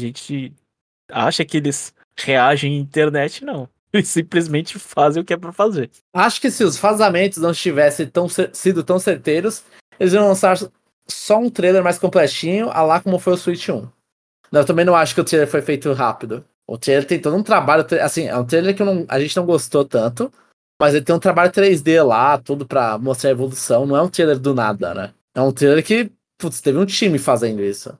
acha que eles reagem em internet, não. Eles simplesmente fazem o que é pra fazer. Acho que se os vazamentos não tivessem sido tão certeiros, eles iam lançar só um trailer mais completinho, a lá como foi o Switch 1. Eu também não acho que o trailer foi feito rápido. O trailer tem todo um trabalho, assim, é um trailer que a gente não gostou tanto, mas ele tem um trabalho 3D lá, tudo pra mostrar a evolução. Não é um trailer do nada, né? É um trailer que, putz, teve um time fazendo isso.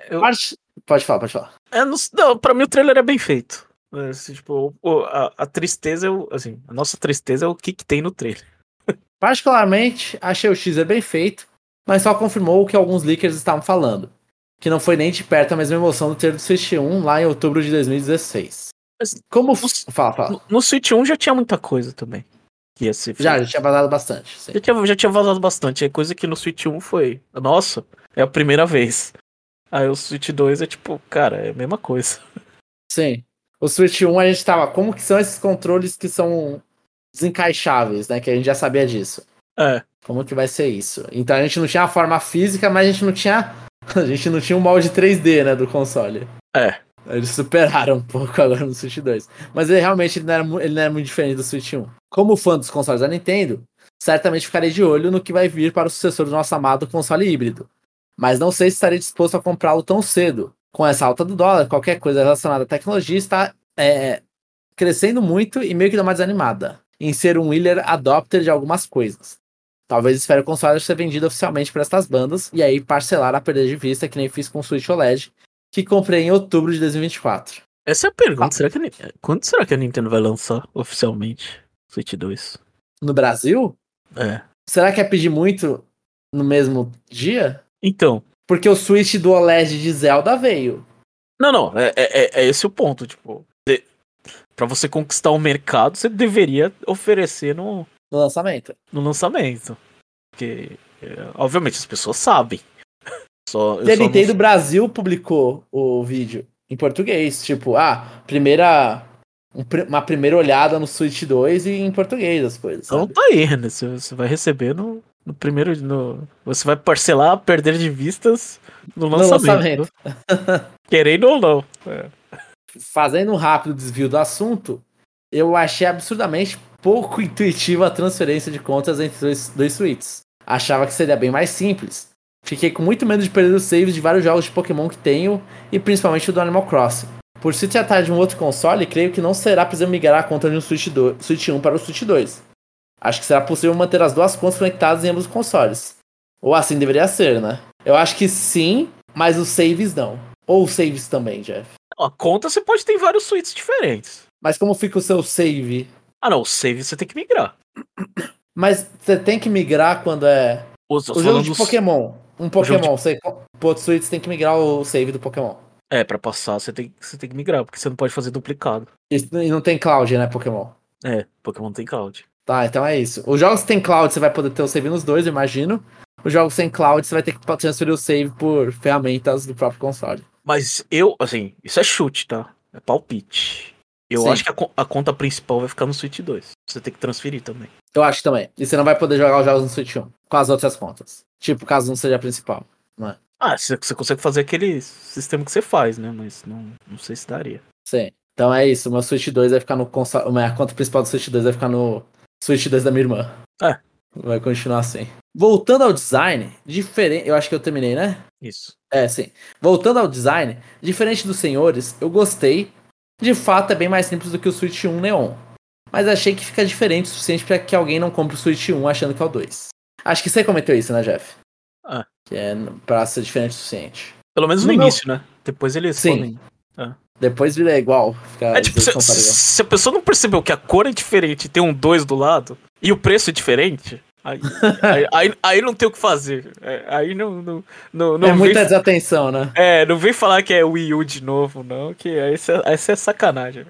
Pode falar. Não, pra mim o trailer é bem feito. Tipo, a tristeza, assim, a nossa tristeza é o que tem no trailer. Particularmente, achei o teaser bem feito, mas só confirmou o que alguns leakers estavam falando. Que não foi nem de perto a mesma emoção do trailer do Switch 1 lá em outubro de 2016. Mas como... Fala. No Switch 1 já tinha muita coisa também. Que ia ser já tinha vazado bastante. Sim. Já tinha vazado bastante. É coisa que no Switch 1 foi... Nossa, é a primeira vez. Aí o Switch 2 é tipo, cara, é a mesma coisa. Sim. O Switch 1 a gente tava... Como que são esses controles que são desencaixáveis, né? Que a gente já sabia disso. Como que vai ser isso? Então a gente não tinha a forma física, mas a gente não tinha um molde 3D, né? Do console. Eles superaram um pouco agora no Switch 2. Mas ele realmente ele não era muito diferente do Switch 1. Como fã dos consoles da Nintendo, certamente ficarei de olho no que vai vir para o sucessor do nosso amado console híbrido. Mas não sei se estarei disposto a comprá-lo tão cedo. Com essa alta do dólar, qualquer coisa relacionada à tecnologia está crescendo muito e meio que dá uma desanimada em ser um early adopter de algumas coisas. Talvez espere o console ser vendido oficialmente para estas bandas e aí parcelar a perder de vista, que nem fiz com o Switch OLED, que comprei em outubro de 2024. Essa é a pergunta. Quando será que a Nintendo vai lançar oficialmente Switch 2? No Brasil? Será que é pedir muito no mesmo dia? Então. Porque o Switch do OLED de Zelda veio. Não. É esse o ponto. Tipo, pra você conquistar o mercado, você deveria oferecer no lançamento. No lançamento. Porque, obviamente, as pessoas sabem. E a Nintendo Brasil publicou o vídeo em português. Tipo, uma primeira olhada no Switch 2 e em português as coisas. Então tá aí, né? Você vai receber no primeiro. Você vai parcelar, perder de vistas no lançamento. Querendo ou não. Fazendo um rápido desvio do assunto, eu achei absurdamente pouco intuitiva a transferência de contas entre dois suítes. Achava que seria bem mais simples. Fiquei com muito medo de perder os saves de vários jogos de Pokémon que tenho, e principalmente o do Animal Crossing. Por se tratar de um outro console, creio que não será possível migrar a conta de um Switch 1 para o Switch 2. Acho que será possível manter as duas contas conectadas em ambos os consoles. Ou assim deveria ser, né? Eu acho que sim, mas os saves não. Ou os saves também, Jeff. A conta você pode ter em vários suítes diferentes. Mas como fica o seu save? Não, o save você tem que migrar. Mas você tem que migrar quando é... O jogo de Pokémon. Um Pokémon, você pro outro Switch tem que migrar o save do Pokémon. Pra passar você tem que migrar, porque você não pode fazer duplicado. E não tem cloud, né, Pokémon? Pokémon tem cloud. Tá, então é isso. Os jogos que tem cloud, você vai poder ter o save nos dois, eu imagino. Os jogos sem cloud, você vai ter que transferir o save por ferramentas do próprio console. Mas assim, isso é chute, tá? É palpite. Eu Sim. acho que a conta principal vai ficar no Switch 2. Você tem que transferir também. Eu acho também. E você não vai poder jogar os jogos no Switch 1 com as outras contas. Tipo, caso não seja a principal. Não é? Você consegue fazer aquele sistema que você faz, né? Mas não sei se daria. Sim. Então é isso. O meu Switch 2 vai ficar no console. A conta principal do Switch 2 vai ficar no Switch 2 da minha irmã. Vai continuar assim. Voltando ao design, diferente. Eu acho que eu terminei, né? Isso. Sim. Voltando ao design, diferente dos senhores, eu gostei. De fato, é bem mais simples do que o Switch 1 Neon. Mas achei que fica diferente o suficiente para que alguém não compre o Switch 1 achando que é o 2. Acho que você comentou isso, né, Jeff? Que é pra ser diferente o suficiente. Pelo menos no início, né? Depois eles Sim. podem. Depois vira igual. Tipo, se a pessoa não percebeu que a cor é diferente e tem um 2 do lado, e o preço é diferente, aí não tem o que fazer. Aí não é muita desatenção, né? Não vem falar que é Wii U de novo, não, que essa é sacanagem.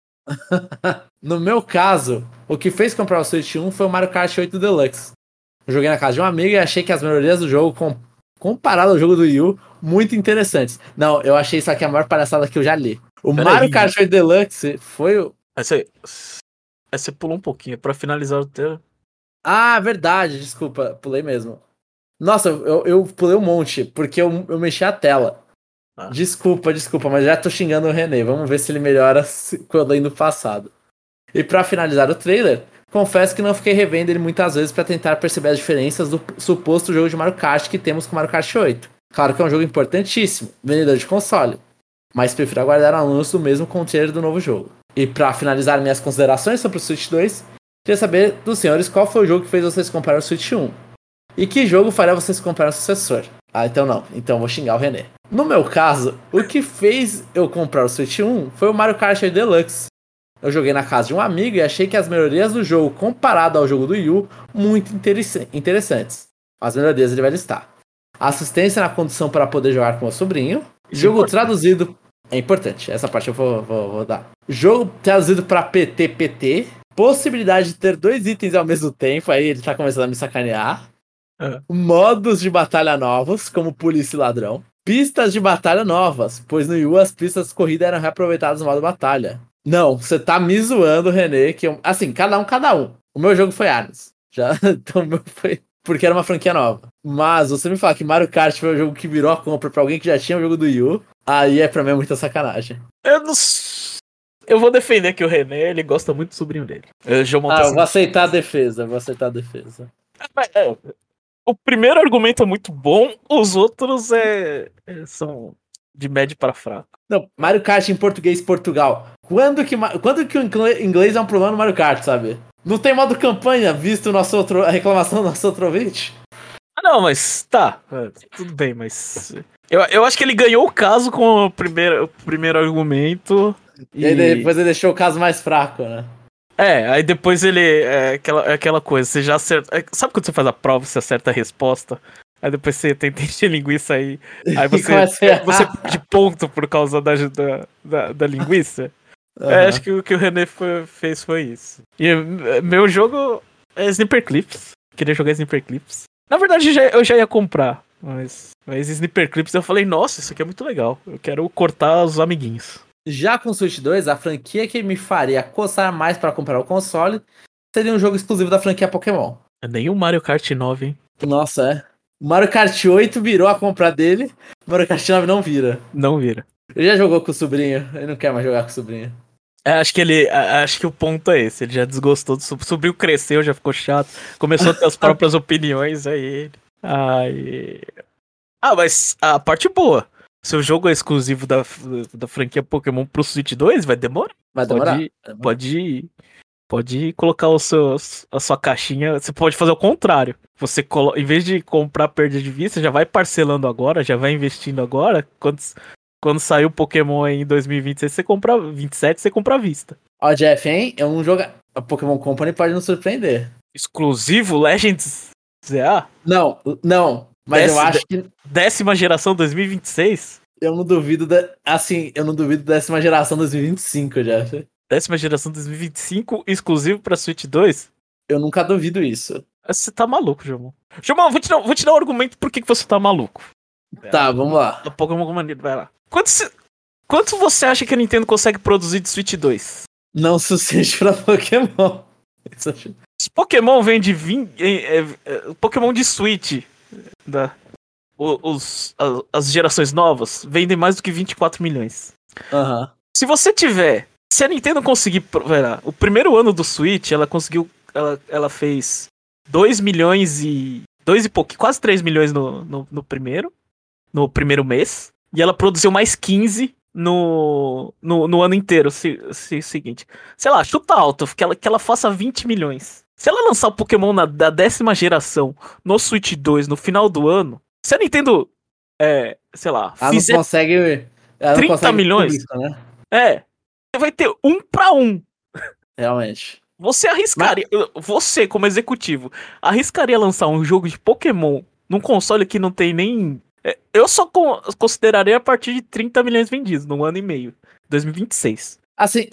No meu caso, o que fez comprar o Switch 1 foi o Mario Kart 8 Deluxe. Eu joguei na casa de um amigo e achei que as melhorias do jogo, comparado ao jogo do Wii U, muito interessantes. Não, eu achei isso aqui a maior palhaçada que eu já li. O Mario Kart 8 Deluxe foi o... Aí você pulou um pouquinho, pra finalizar o teu... Ah, verdade, desculpa, pulei mesmo. Nossa, eu pulei um monte, porque eu mexi a tela. Desculpa, mas já tô xingando o René. Vamos ver se ele melhora quando aí no passado. E pra finalizar o trailer, confesso que não fiquei revendo ele muitas vezes pra tentar perceber as diferenças do suposto jogo de Mario Kart que temos com o Mario Kart 8. Claro que é um jogo importantíssimo, vendedor de console, mas prefiro aguardar o anúncio do mesmo com o trailer do novo jogo. E pra finalizar minhas considerações sobre o Switch 2, queria saber dos senhores qual foi o jogo que fez vocês comprar o Switch 1. E que jogo faria vocês comprar o sucessor? Então não. Então vou xingar o René. No meu caso, o que fez eu comprar o Switch 1 foi o Mario Kart Deluxe. Eu joguei na casa de um amigo e achei que as melhorias do jogo, comparado ao jogo do Wii U, muito interessantes. As melhorias ele vai listar. Assistência na condução para poder jogar com o sobrinho. Jogo traduzido... É importante, essa parte eu vou dar. Jogo traduzido para PT. Possibilidade de ter 2 itens ao mesmo tempo. Aí ele tá começando a me sacanear. Modos de batalha novos, como polícia e ladrão. Pistas de batalha novas, pois no Wii U as pistas de corrida eram reaproveitadas no modo batalha. Não, você tá me zoando, René, que assim, cada um. O meu jogo foi Arms. Então o meu foi porque era uma franquia nova. Mas você me fala que Mario Kart foi o jogo que virou a compra pra alguém que já tinha o jogo do Wii U, aí pra mim é muita sacanagem. Eu vou defender que o René, ele gosta muito do sobrinho dele. Eu vou aceitar a defesa. O primeiro argumento é muito bom, os outros são de médio para fraco. Não, Mario Kart em português Portugal. Quando que o inglês é um problema no Mario Kart, sabe? Não tem modo campanha, visto a reclamação do nosso outro ouvinte? Não, mas tá, tudo bem, mas... Eu acho que ele ganhou o caso com o primeiro argumento. E aí depois ele deixou o caso mais fraco, né? Aí depois ele... aquela coisa, você já acerta... Sabe quando você faz a prova, você acerta a resposta? Aí depois você tenta encher linguiça aí você perde ponto por causa da linguiça. Acho que o que o René fez foi isso. E meu jogo é Sniper Clips. Queria jogar Sniper Clips. Na verdade, eu já ia comprar. Mas Sniper Clips eu falei, nossa, isso aqui é muito legal. Eu quero cortar os amiguinhos. Já com o Switch 2, a franquia que me faria coçar mais para comprar o console seria um jogo exclusivo da franquia Pokémon. Nem o Mario Kart 9, hein? Nossa, O Mario Kart 8 virou a compra dele, o Mario Kart 9 não vira. Não vira. Ele já jogou com o sobrinho, ele não quer mais jogar com o sobrinho. Acho que o ponto é esse, ele já desgostou do sobrinho, cresceu, já ficou chato, começou a ter as próprias opiniões, aí mas a parte boa, se o jogo é exclusivo da franquia Pokémon pro Switch 2, vai demorar. Vai demorar. Pode colocar a sua caixinha, você pode fazer o contrário, você em vez de comprar perda de vista, já vai parcelando agora, já vai investindo agora, quando sair o Pokémon aí em 2026, você compra 27, você compra à vista. Ó, Jeff, hein? Eu não jogo. A Pokémon Company pode nos surpreender. Exclusivo Legends ZA? Não. Mas eu acho que. 10ª geração 2026? Eu não duvido eu não duvido da 10ª geração 2025, Jeff. 10ª geração 2025, exclusivo pra Switch 2? Eu nunca duvido isso. Você tá maluco, Jomon. Jomon, vou te dar um argumento por que você tá maluco. Tá, vamos lá. Da Pokémon Mania, vai lá. Quanto você acha que a Nintendo consegue produzir de Switch 2? Não suficiente pra Pokémon. Os Pokémon vêm de Pokémon de Switch. As gerações novas vendem mais do que 24 milhões. Aham. Se a Nintendo conseguir. O primeiro ano do Switch, ela conseguiu. Ela fez 2 milhões e. 2 e pouquinho, quase 3 milhões no primeiro. No primeiro mês. E ela produziu mais 15 no ano inteiro. Seguinte. Sei lá, chuta alto, que ela faça 20 milhões. Se ela lançar o Pokémon da 10ª geração no Switch 2 no final do ano. Se a Nintendo. Sei lá. Ela não consegue. Ela 30 não consegue milhões. Isso, né? Você vai ter 1 pra 1. Realmente. Você arriscaria. Você, como executivo, arriscaria lançar um jogo de Pokémon num console que não tem nem. Eu só consideraria a partir de 30 milhões vendidos num ano e meio. 2026. Assim,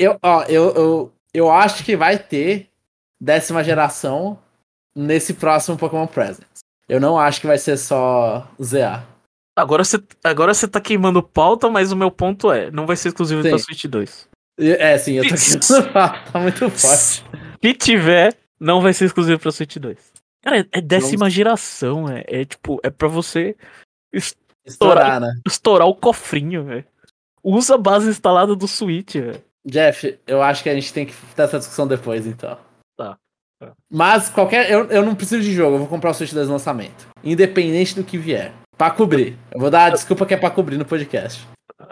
eu acho que vai ter 10ª geração nesse próximo Pokémon Presents. Eu não acho que vai ser só ZA. Agora você tá queimando pauta, mas o meu ponto não vai ser exclusivo pra Switch 2. Sim, eu tô queimando pauta, tá muito forte. Se tiver, não vai ser exclusivo pra Switch 2. Cara, é 10ª geração, tipo, é pra você estourar, né? Estourar o cofrinho, velho. Usa a base instalada do Switch, velho. Jeff, eu acho que a gente tem que ter essa discussão depois, então. Tá. Mas eu não preciso de jogo, eu vou comprar o Switch 2 no lançamento. Independente do que vier. Pra cobrir. Eu vou dar a desculpa que é pra cobrir no podcast.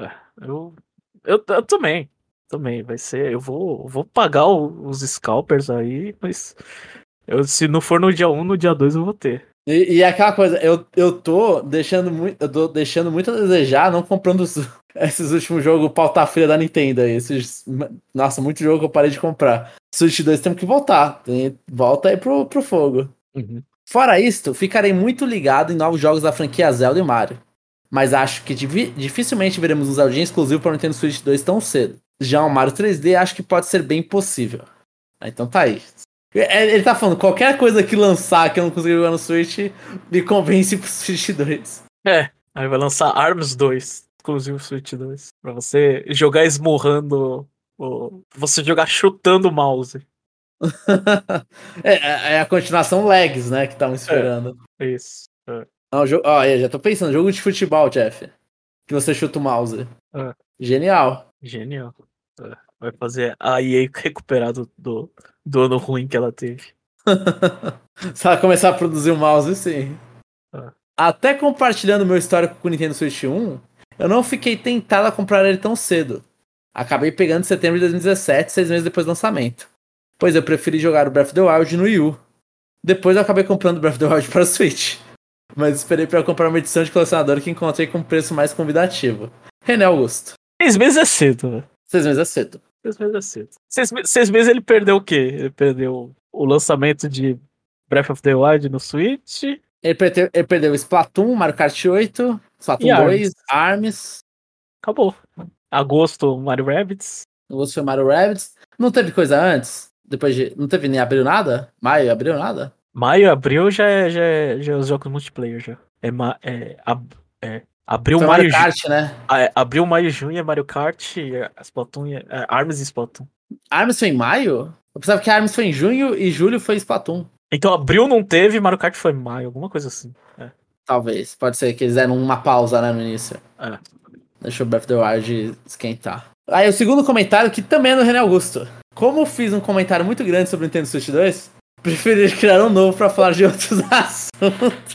Eu também. Também, vai ser. Eu vou pagar os scalpers aí, mas se não for no dia 1, no dia 2 eu vou ter. E é aquela coisa, eu tô deixando muito a desejar, não comprando esses últimos jogos pauta fria da Nintendo aí. Nossa, muito jogo que eu parei de comprar. Switch 2 temos que voltar. Volta aí pro fogo. Uhum. Fora isto, ficarei muito ligado em novos jogos da franquia Zelda e Mario. Mas acho que dificilmente veremos um Zeldinha exclusivo para o Nintendo Switch 2 tão cedo. Já o Mario 3D acho que pode ser bem possível. Então tá aí. Ele tá falando, qualquer coisa que lançar que eu não conseguir jogar no Switch, me convence pro Switch 2. Aí vai lançar ARMS 2, exclusivo Switch 2. Pra você jogar esmurrando, você jogar chutando o mouse. É a continuação Legs, né, que estavam esperando. Isso. Não, já tô pensando, jogo de futebol, Jeff. Que você chuta o mouse. Genial. Vai fazer a EA recuperar do ano ruim que ela teve. Se ela começar a produzir o mouse, sim. Até compartilhando meu histórico com o Nintendo Switch 1, eu não fiquei tentado a comprar ele tão cedo. Acabei pegando em setembro de 2017, 6 meses depois do lançamento. Pois eu preferi jogar o Breath of the Wild no Wii U. Depois eu acabei comprando o Breath of the Wild para o Switch. Mas esperei para comprar uma edição de colecionador que encontrei com um preço mais convidativo. René Augusto. 6 meses é cedo, velho. 6 meses é cedo. 6 meses é cedo. 6 meses ele perdeu o quê? Ele perdeu o lançamento de Breath of the Wild no Switch. Ele perdeu Splatoon, Mario Kart 8, Splatoon 2, ARMS. Acabou. Agosto, Mario Rabbids. Agosto foi Mario Rabbids. Não teve coisa antes? Não teve nem abril nada? Maio, abril nada? Maio, abril já é os jogos multiplayer já. Abril, foi maio, Mario Kart, né? Abril, maio, junho é Mario Kart, Splatoon, ARMS e Splatoon. ARMS foi em maio? Eu pensava que ARMS foi em junho e julho foi Splatoon. Então abril não teve, Mario Kart foi em maio, alguma coisa assim. Talvez, pode ser que eles deram uma pausa, né, no início. Deixa o Breath of the Wild esquentar. Aí o segundo comentário, que também é do René Augusto. Como fiz um comentário muito grande sobre o Nintendo Switch 2, preferi criar um novo pra falar de outros assuntos.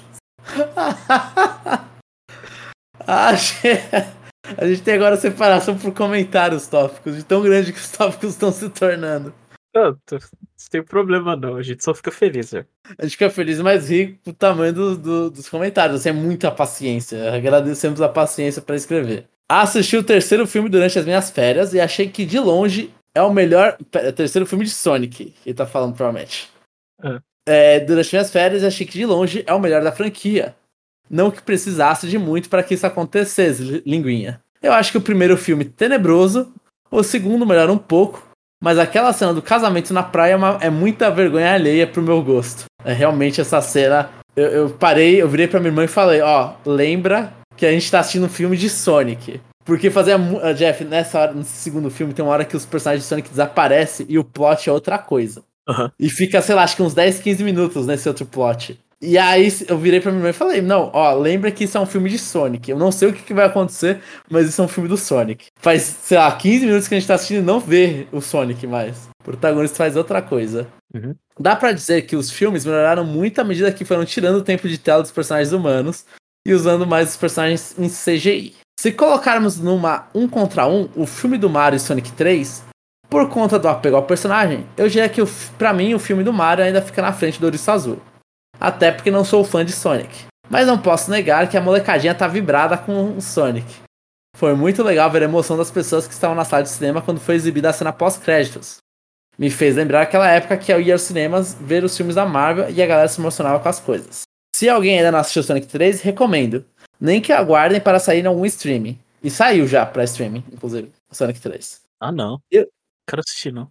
A gente tem agora separação por comentários tópicos, de tão grande que os tópicos estão se tornando. Não tem problema não, a gente só fica feliz, né? A gente fica feliz, mas rico pro tamanho dos comentários. Você é muita paciência. Agradecemos a paciência para escrever. Assisti o terceiro filme durante as minhas férias e achei que de longe é o melhor. Terceiro filme de Sonic, ele tá falando provavelmente. Durante minhas férias, achei que de longe é o melhor da franquia. Não que precisasse de muito para que isso acontecesse, linguinha. Eu acho que o primeiro filme tenebroso, o segundo melhora um pouco, mas aquela cena do casamento na praia é muita vergonha alheia pro meu gosto. É realmente essa cena. Eu parei, eu virei pra minha irmã e falei, lembra que a gente tá assistindo um filme de Sonic. Porque Jeff, nessa hora, nesse segundo filme, tem uma hora que os personagens de Sonic desaparecem e o plot é outra coisa. Uhum. E fica, sei lá, acho que uns 10, 15 minutos nesse outro plot. E aí eu virei pra minha irmã e falei, não, lembra que isso é um filme de Sonic. Eu não sei o que vai acontecer, mas isso é um filme do Sonic. Faz, sei lá, 15 minutos que a gente tá assistindo e não vê o Sonic mais. O protagonista faz outra coisa. Uhum. Dá pra dizer que os filmes melhoraram muito à medida que foram tirando o tempo de tela dos personagens humanos e usando mais os personagens em CGI. Se colocarmos numa 1 contra 1, o filme do Mario e Sonic 3, por conta do apego ao personagem, eu diria que pra mim o filme do Mario ainda fica na frente do Ouriço Azul. Até porque não sou fã de Sonic. Mas não posso negar que a molecadinha tá vibrada com o Sonic. Foi muito legal ver a emoção das pessoas que estavam na sala de cinema quando foi exibida a cena pós-créditos. Me fez lembrar aquela época que eu ia aos cinemas ver os filmes da Marvel e a galera se emocionava com as coisas. Se alguém ainda não assistiu Sonic 3, recomendo. Nem que aguardem para sair em algum streaming. E saiu já pra streaming, inclusive, Sonic 3. Ah, não. Eu- Quero assistir, não.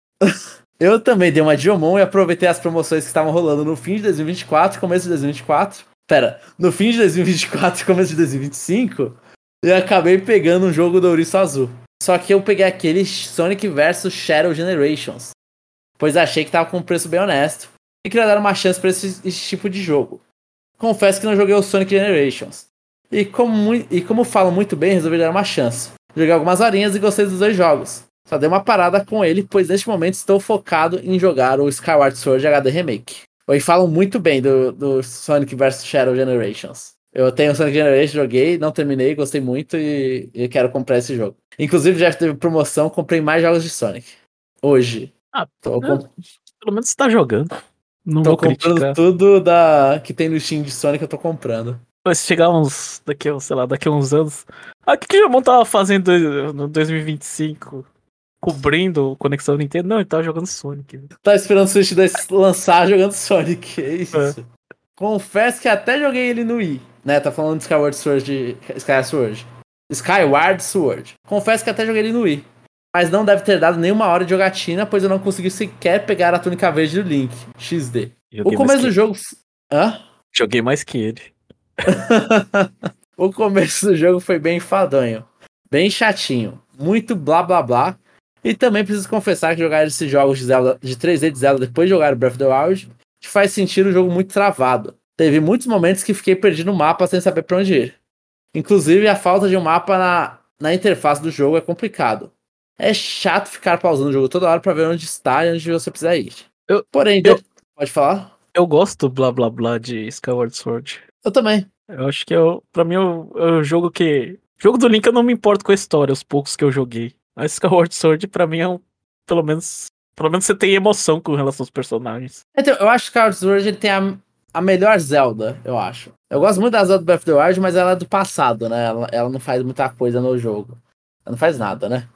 Eu também dei uma Diomon e aproveitei as promoções que estavam rolando no fim de 2024, começo de 2024. No fim de 2024 e começo de 2025. E acabei pegando um jogo do Ouriço Azul. Só que eu peguei aquele Sonic vs Shadow Generations. Pois achei que tava com um preço bem honesto. E queria dar uma chance pra esse tipo de jogo. Confesso que não joguei o Sonic Generations. E como falam muito bem, resolvi dar uma chance. Joguei algumas horinhas e gostei dos dois jogos. Só dei uma parada com ele, pois neste momento estou focado em jogar o Skyward Sword HD Remake. E falam muito bem do Sonic vs Shadow Generations. Eu tenho o Sonic Generations, joguei, não terminei, gostei muito e quero comprar esse jogo. Inclusive já teve promoção, comprei mais jogos de Sonic. Hoje. Pelo menos você tá jogando. Não Tô vou comprando criticar. tudo que tem no Steam de Sonic, eu tô comprando. Se chegar daqui a uns anos. O que o Jamon tava fazendo no 2025? Cobrindo Conexão Nintendo? Não, ele tava jogando Sonic. Tá esperando o Switch 2 lançar jogando Sonic, é isso. Confesso que até joguei ele no Wii, né? Tá falando de Skyward Sword. Confesso que até joguei ele no Wii. Mas não deve ter dado nenhuma hora de jogatina, pois eu não consegui sequer pegar a túnica verde do Link, XD. O começo do jogo... Hã? Joguei mais que ele. O começo do jogo foi bem enfadonho. Bem chatinho. Muito blá blá blá. E também preciso confessar que jogar esses jogos de 3D de Zelda depois de jogar o Breath of the Wild te faz sentir o jogo muito travado. Teve muitos momentos que fiquei perdido no mapa sem saber pra onde ir. Inclusive, a falta de um mapa na interface do jogo é complicado. É chato ficar pausando o jogo toda hora pra ver onde está e onde você precisa ir. Pode falar? Eu gosto do blá blá blá de Skyward Sword. Eu também. Eu acho que pra mim é o jogo que... Jogo do Link eu não me importo com a história, os poucos que eu joguei. Mas Skyward Sword pra mim é pelo menos você tem emoção com relação aos personagens. Então, eu acho que Skyward Sword ele tem a melhor Zelda, eu acho. Eu gosto muito da Zelda do Breath of the Wild, mas ela é do passado, né? Ela não faz muita coisa no jogo. Ela não faz nada, né?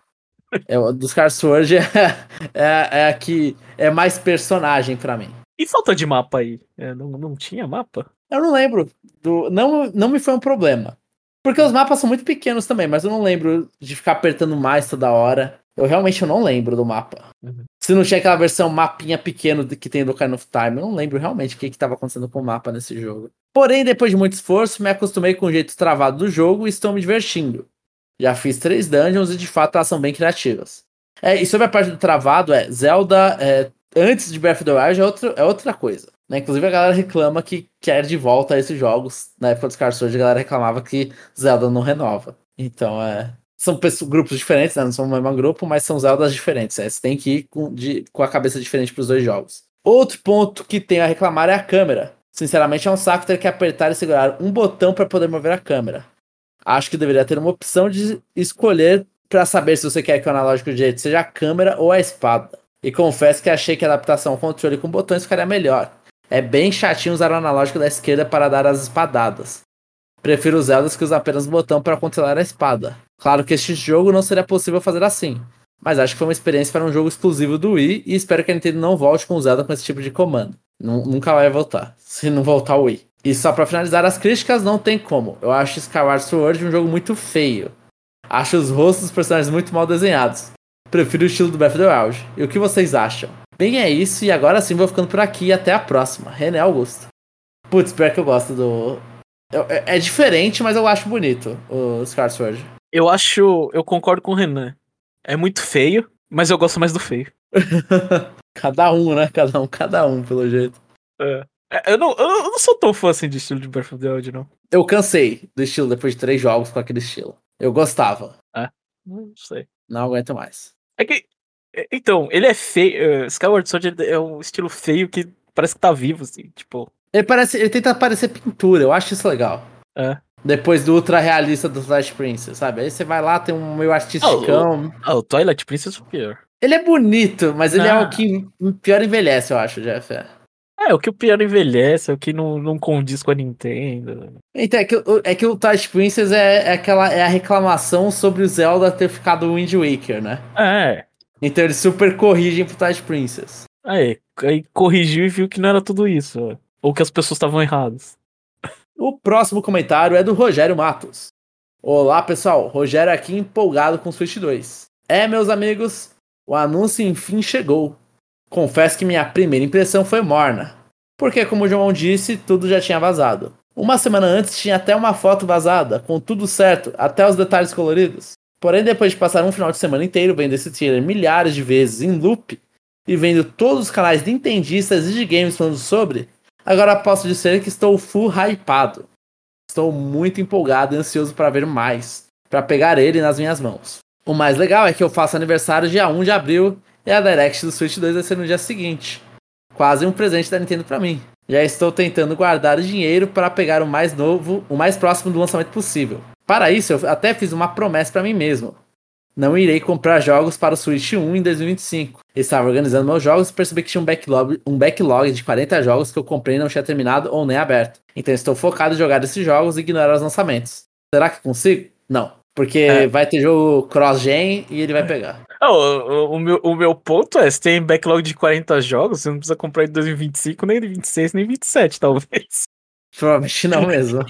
Do Skyward Sword é a que é mais personagem pra mim. E falta de mapa aí? Não tinha mapa? Eu não lembro. Não me foi um problema. Porque os mapas são muito pequenos também, mas eu não lembro de ficar apertando mais toda hora. Eu realmente não lembro do mapa. Uhum. Se não tinha aquela versão mapinha pequeno que tem do Ocarina of Time, eu não lembro realmente o que estava acontecendo com o mapa nesse jogo. Porém, depois de muito esforço, me acostumei com o jeito travado do jogo e estou me divertindo. Já fiz 3 dungeons e de fato elas são bem criativas. E sobre a parte do travado, Zelda antes de Breath of the Wild é outra coisa. Né? Inclusive a galera reclama que quer de volta esses jogos. Na época dos Skyward Sword a galera reclamava que Zelda não renova. Então são grupos diferentes, né? Não são o mesmo grupo, mas são Zeldas diferentes. Você tem que ir com a cabeça diferente para os dois jogos. Outro ponto que tenho a reclamar é a câmera. Sinceramente é um saco ter que apertar e segurar um botão para poder mover a câmera. Acho que deveria ter uma opção de escolher para saber se você quer que o analógico de jeito seja a câmera ou a espada. E confesso que achei que a adaptação ao controle com botões ficaria melhor. É bem chatinho usar o analógico da esquerda para dar as espadadas. Prefiro os Zeldas que usam apenas o botão para controlar a espada. Claro que este jogo não seria possível fazer assim, mas acho que foi uma experiência para um jogo exclusivo do Wii e espero que a Nintendo não volte com o Zelda com esse tipo de comando. Nunca vai voltar, se não voltar o Wii. E só pra finalizar as críticas, não tem como. Eu acho Skyward Sword um jogo muito feio. Acho os rostos dos personagens muito mal desenhados. Prefiro o estilo do Breath of the Wild. E o que vocês acham? Bem, é isso, e agora sim vou ficando por aqui. Até a próxima. René Augusto. Putz, pior que eu gosto do... É diferente, mas eu acho bonito o Skyward Sword. Eu concordo com o Renan. É muito feio, mas eu gosto mais do feio. Cada um, né? Cada um, pelo jeito. Eu não sou tão fã assim de estilo de Breath of the Wild, não. Eu cansei do estilo depois de 3 jogos com aquele estilo. Eu gostava. Não sei. Não aguento mais. É que. Então, ele é feio. Skyward Sword é um estilo feio que parece que tá vivo, assim. Tipo. Ele tenta parecer pintura, eu acho isso legal. É. Depois do ultra realista do Twilight Princess, sabe? Aí você vai lá, tem um meio artisticão. O Twilight Princess é o pior. Ele é bonito, mas ele é o Ah. que pior envelhece, eu acho, Jeff. O que o pior envelhece, é o que não condiz com a Nintendo. Então, é que o Twilight Princess é a reclamação sobre o Zelda ter ficado Wind Waker, né? Então eles super corrigem pro Twilight Princess. Aí corrigiu e viu que não era tudo isso. Ou que as pessoas estavam erradas. O próximo comentário é do Rogério Matos. Olá, pessoal. Rogério aqui empolgado com o Switch 2. Meus amigos, o anúncio enfim chegou. Confesso que minha primeira impressão foi morna. Porque, como o João disse, tudo já tinha vazado. Uma semana antes tinha até uma foto vazada, com tudo certo, até os detalhes coloridos. Porém, depois de passar um final de semana inteiro vendo esse trailer milhares de vezes em loop, e vendo todos os canais nintendistas e de games falando sobre, agora posso dizer que estou full hypado. Estou muito empolgado e ansioso para ver mais, para pegar ele nas minhas mãos. O mais legal é que eu faço aniversário dia 1 de abril e a Direct do Switch 2 vai ser no dia seguinte. Quase um presente da Nintendo para mim. Já estou tentando guardar dinheiro para pegar o mais novo, o mais próximo do lançamento possível. Para isso, eu até fiz uma promessa para mim mesmo. Não irei comprar jogos para o Switch 1 em 2025. Estava organizando meus jogos e percebi que tinha um backlog de 40 jogos que eu comprei e não tinha terminado ou nem aberto. Então estou focado em jogar esses jogos e ignorar os lançamentos. Será que consigo? Não. Porque vai ter jogo cross-gen e ele vai pegar. O meu ponto é, se tem backlog de 40 jogos, você não precisa comprar em 2025, nem 26, nem 27, talvez. Provavelmente não mesmo.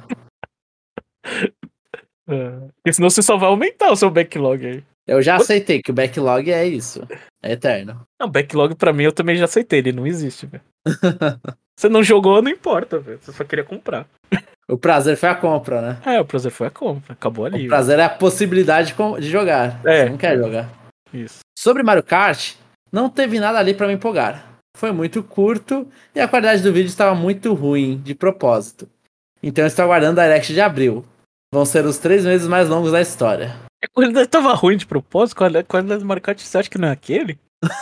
Porque senão você só vai aumentar o seu backlog aí. Eu já aceitei que o backlog é isso. É eterno. Não, backlog pra mim eu também já aceitei, ele não existe, velho. Você não jogou, não importa, velho. Você só queria comprar. O prazer foi a compra, né? O prazer foi a compra. Acabou ali. O prazer é a possibilidade de jogar. Você não quer jogar. Isso. Sobre Mario Kart, não teve nada ali pra me empolgar. Foi muito curto e a qualidade do vídeo estava muito ruim, de propósito. Então eu estou aguardando a Direct de abril. Vão ser os 3 meses mais longos da história. A qualidade tava ruim de propósito? A qualidade do Mario Kart, você acha que não é aquele?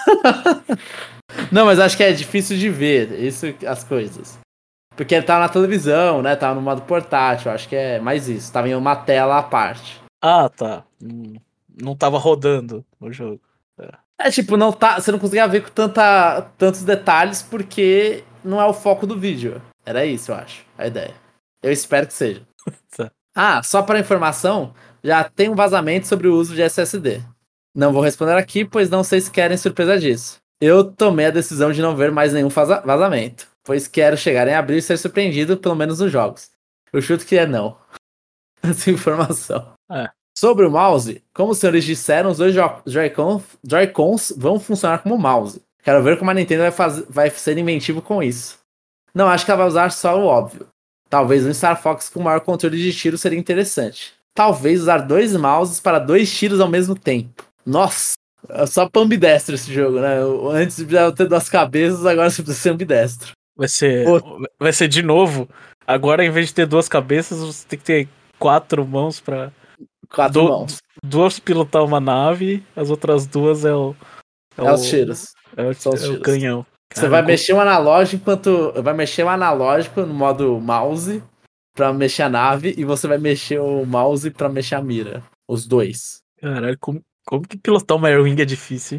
Não, mas acho que é difícil de ver as coisas. Porque ele tava na televisão, né? Tava no modo portátil, acho que é mais isso. Tava em uma tela à parte. Ah, tá. Não tava rodando o jogo. Tipo, você não conseguia ver com tantos detalhes porque não é o foco do vídeo. Era isso, eu acho, a ideia. Eu espero que seja. Tá. Só para informação, já tem um vazamento sobre o uso de SSD. Não vou responder aqui, pois não sei se querem surpresa disso. Eu tomei a decisão de não ver mais nenhum vazamento, pois quero chegar em abril e ser surpreendido, pelo menos nos jogos. Eu chuto que é não. Essa informação. Sobre o mouse, como os senhores disseram, os dois Joy-Cons vão funcionar como mouse. Quero ver como a Nintendo vai ser inventivo com isso. Não acho que ela vai usar só o óbvio. Talvez um Star Fox com maior controle de tiro seria interessante. Talvez usar 2 mouses para 2 tiros ao mesmo tempo. Nossa, é só pra ambidestro esse jogo, né? Antes de ter 2 cabeças, agora você precisa ser ambidestro. Vai ser de novo. Agora, em vez de ter 2 cabeças, você tem que ter 4 mãos pra... 4 mãos. 2 pilotar uma nave, as outras 2 é os tiros. São o canhão. Você vai mexer o analógico vai mexer o analógico no modo mouse pra mexer a nave e você vai mexer o mouse pra mexer a mira. Os 2. Caralho, como que pilotar uma Airwing é difícil, hein?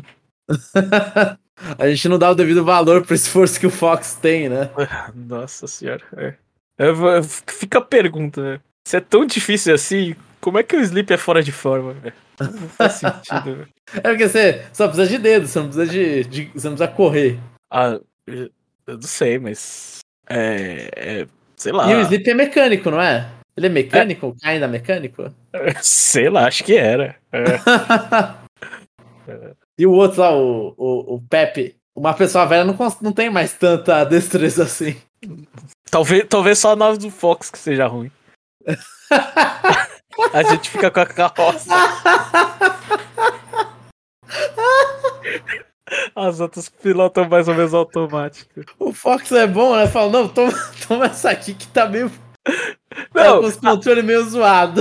A gente não dá o devido valor pro esforço que o Fox tem, né? Nossa senhora. Fica a pergunta, né? Se é tão difícil assim, como é que o Sleep é fora de forma, velho? Não faz sentido, velho. É porque você só precisa de dedo, você não precisa você não precisa correr. Eu não sei, mas Sei E o lá. Sleep é mecânico, não é? Ele é mecânico? Ainda mecânico? Sei lá, acho que era. E o outro lá, o Pepe, uma pessoa velha não tem mais tanta destreza assim. Talvez só a nave do Fox que seja ruim. A gente fica com a carroça. As outras pilotam mais ou menos automático. O Fox é bom, né? Fala, não, toma essa aqui que tá meio. Tá Não, com os controles meio zoados.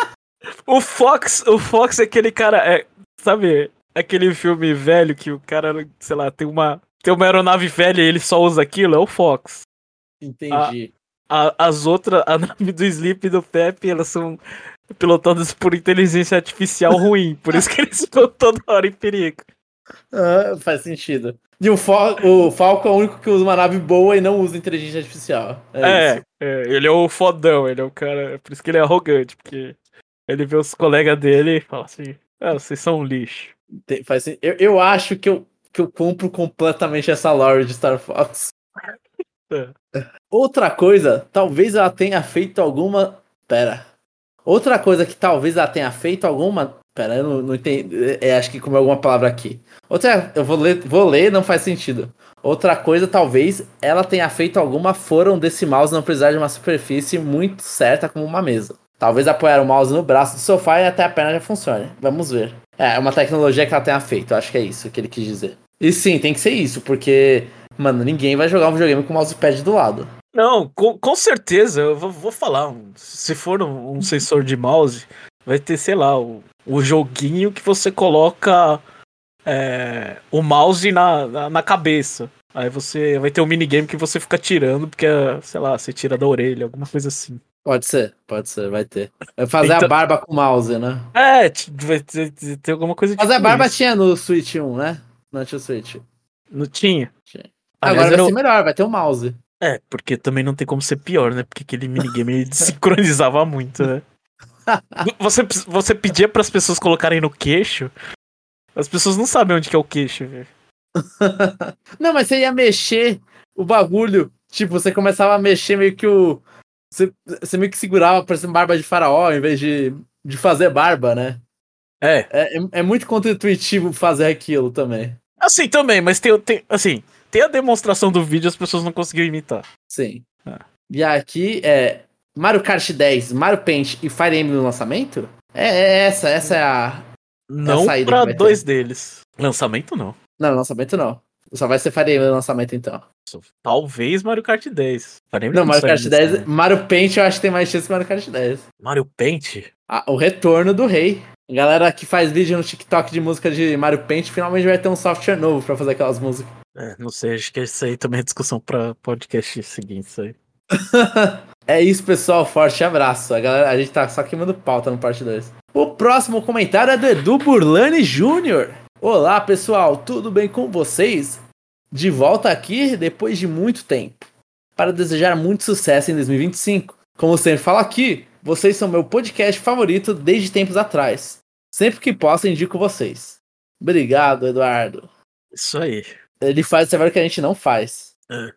o Fox é aquele cara. Sabe, aquele filme velho que o cara, sei lá, tem uma aeronave velha e ele só usa aquilo? É o Fox. Entendi. As outras, a nave do Sleep e do Pepe, elas são pilotadas por inteligência artificial ruim. Por isso que eles ficam toda hora em perigo. Ah, faz sentido. E o Falco é o único que usa uma nave boa e não usa inteligência artificial. É isso. Ele é o fodão, ele é o cara. Por isso que ele é arrogante, porque ele vê os colegas dele e fala assim: vocês são um lixo. Eu acho que eu compro completamente essa lore de Star Fox. É. Outra coisa, talvez ela tenha feito alguma. Pera. Outra coisa que talvez ela tenha feito alguma. Pera, eu não entendi. Acho que comeu alguma palavra aqui. Outra, eu vou ler, não faz sentido. Outra coisa, talvez ela tenha feito alguma foram desse mouse não precisar de uma superfície muito certa como uma mesa. Talvez apoiar o mouse no braço do sofá e até a perna já funcione. Vamos ver. É uma tecnologia que ela tenha feito. Eu acho que é isso que ele quis dizer. E sim, tem que ser isso, porque, mano, ninguém vai jogar um videogame com o mousepad do lado. Não, com certeza, eu vou falar. Se for um sensor de mouse, vai ter, sei lá, o joguinho que você coloca o mouse na cabeça. Aí você vai ter um minigame que você fica tirando, porque, sei lá, você tira da orelha, alguma coisa assim. Pode ser, vai ter. Vai fazer Então, a barba com o mouse, né? vai ter alguma coisa Fazer a tipo barba isso. tinha no Switch 1, né? Não tinha o Switch. Não tinha. Tinha. Aliás, Agora vai ser melhor, vai ter o mouse. porque também não tem como ser pior, né? Porque aquele minigame desincronizava muito, né? Você pedia para as pessoas colocarem no queixo, as pessoas não sabem onde que é o queixo, velho. Não, mas você ia mexer o bagulho. Tipo, você começava a mexer meio que o. Você meio que segurava, parecendo barba de faraó, em vez de fazer barba, né? É muito contra-intuitivo fazer aquilo também. Assim também, mas tem a demonstração do vídeo, as pessoas não conseguiram imitar. Sim. E aqui é Mario Kart 10, Mario Paint e Fire Emblem no lançamento? Essa é a Não saída que pra vai dois ter. deles. Lançamento não. Não, lançamento não. Só vai ser Fire Emblem no lançamento então. Talvez Mario Kart 10. Não, Mario sai Kart nesse 10. ano. Mario Paint eu acho que tem mais chance que Mario Kart 10. Mario Paint? O retorno do rei. A galera que faz vídeo no TikTok de música de Mario Paint finalmente vai ter um software novo pra fazer aquelas músicas. Não sei, acho que isso aí também é discussão pra podcast seguinte, isso aí. É isso, pessoal. Forte abraço. A gente tá só queimando pauta no parte 2. O próximo comentário é do Edu Burlani Jr. Olá, pessoal. Tudo bem com vocês? De volta aqui depois de muito tempo. Para desejar muito sucesso em 2025. Como sempre falo aqui, vocês são meu podcast favorito desde tempos atrás. Sempre que posso, indico vocês. Obrigado, Eduardo. Isso aí. Ele faz o que a gente não faz.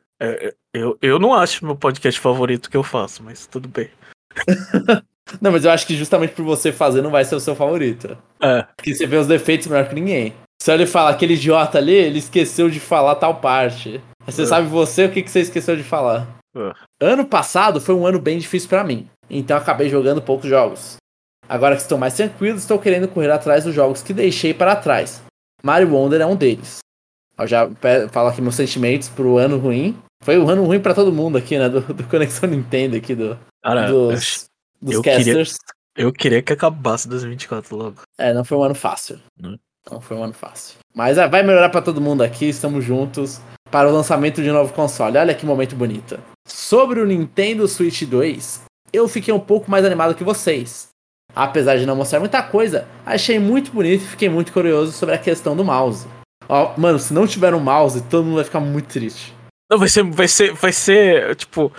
Eu não acho meu podcast favorito que eu faço, mas tudo bem. Não, mas eu acho que justamente por você fazer não vai ser o seu favorito. Porque você vê os defeitos melhor que ninguém. Se ele fala aquele idiota ali, ele esqueceu de falar tal parte. Aí você sabe você o que você esqueceu de falar. Ano passado foi um ano bem difícil pra mim, então acabei jogando poucos jogos. Agora que estou mais tranquilo, estou querendo correr atrás dos jogos que deixei para trás. Mario Wonder é um deles. Eu já falo aqui meus sentimentos pro ano ruim. Foi um ano ruim pra todo mundo aqui, né? Do Conexão Nintendo aqui, dos casters. Eu queria que acabasse 2024 logo. Não foi um ano fácil. Não foi um ano fácil. Mas vai melhorar pra todo mundo aqui, estamos juntos para o lançamento de um novo console. Olha que momento bonito. Sobre o Nintendo Switch 2, eu fiquei um pouco mais animado que vocês. Apesar de não mostrar muita coisa, achei muito bonito e fiquei muito curioso sobre a questão do mouse. Mano, se não tiver um mouse, todo mundo vai ficar muito triste. Não, vai ser, tipo,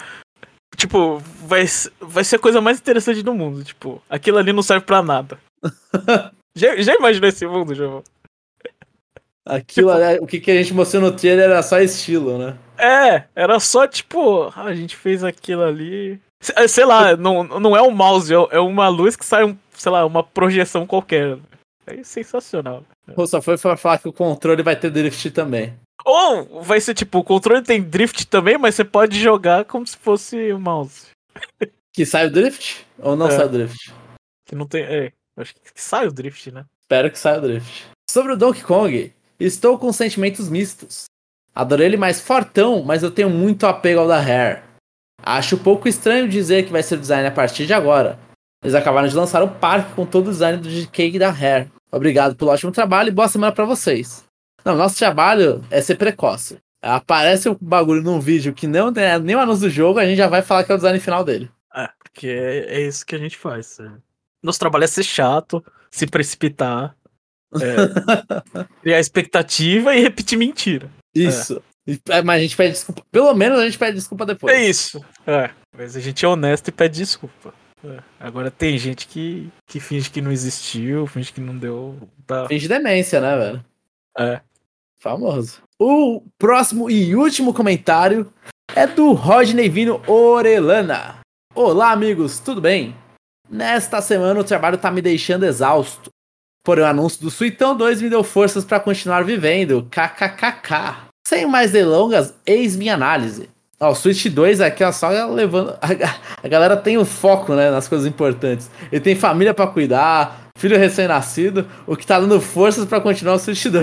vai ser a coisa mais interessante do mundo, tipo, aquilo ali não serve pra nada. Já imaginou esse mundo, João? Aquilo, o que a gente mostrou no trailer era só estilo, né? Era só tipo, a gente fez aquilo ali. Sei lá, não é um mouse, é uma luz que sai, sei lá, uma projeção qualquer. É sensacional. Ou só foi pra falar que o controle vai ter drift também. Ou vai ser tipo, o controle tem drift também, mas você pode jogar como se fosse o mouse. Que sai o drift? Ou não sai o drift? Que não tem. Acho que sai o drift, né? Espero que saia o drift. Sobre o Donkey Kong, estou com sentimentos mistos. Adorei ele mais fortão, mas eu tenho muito apego ao da Rare. Acho pouco estranho dizer que vai ser o design a partir de agora. Eles acabaram de lançar um parque com todo o design do Cake da Rare. Obrigado pelo ótimo trabalho e boa semana pra vocês. Não, nosso trabalho é ser precoce. Aparece o bagulho num vídeo que não é nem o anúncio do jogo, a gente já vai falar que é o design final dele. Porque é isso que a gente faz. Nosso trabalho é ser chato, se precipitar, criar expectativa e repetir mentira. Isso. Mas a gente pede desculpa. Pelo menos a gente pede desculpa depois. É isso. Mas a gente é honesto e pede desculpa. Agora tem gente que finge que não existiu, finge que não deu. Finge demência, né, velho? Famoso. O próximo e último comentário é do Rodney Vino Orelana. Olá, amigos, tudo bem? Nesta semana o trabalho tá me deixando exausto. Porém, o anúncio do Suitão 2 me deu forças para continuar vivendo. KKKK. Sem mais delongas, eis minha análise. O Switch 2 aqui, ó, só levando. A galera tem o foco, né, nas coisas importantes. Ele tem família para cuidar, filho recém-nascido, o que tá dando forças para continuar o Switch 2.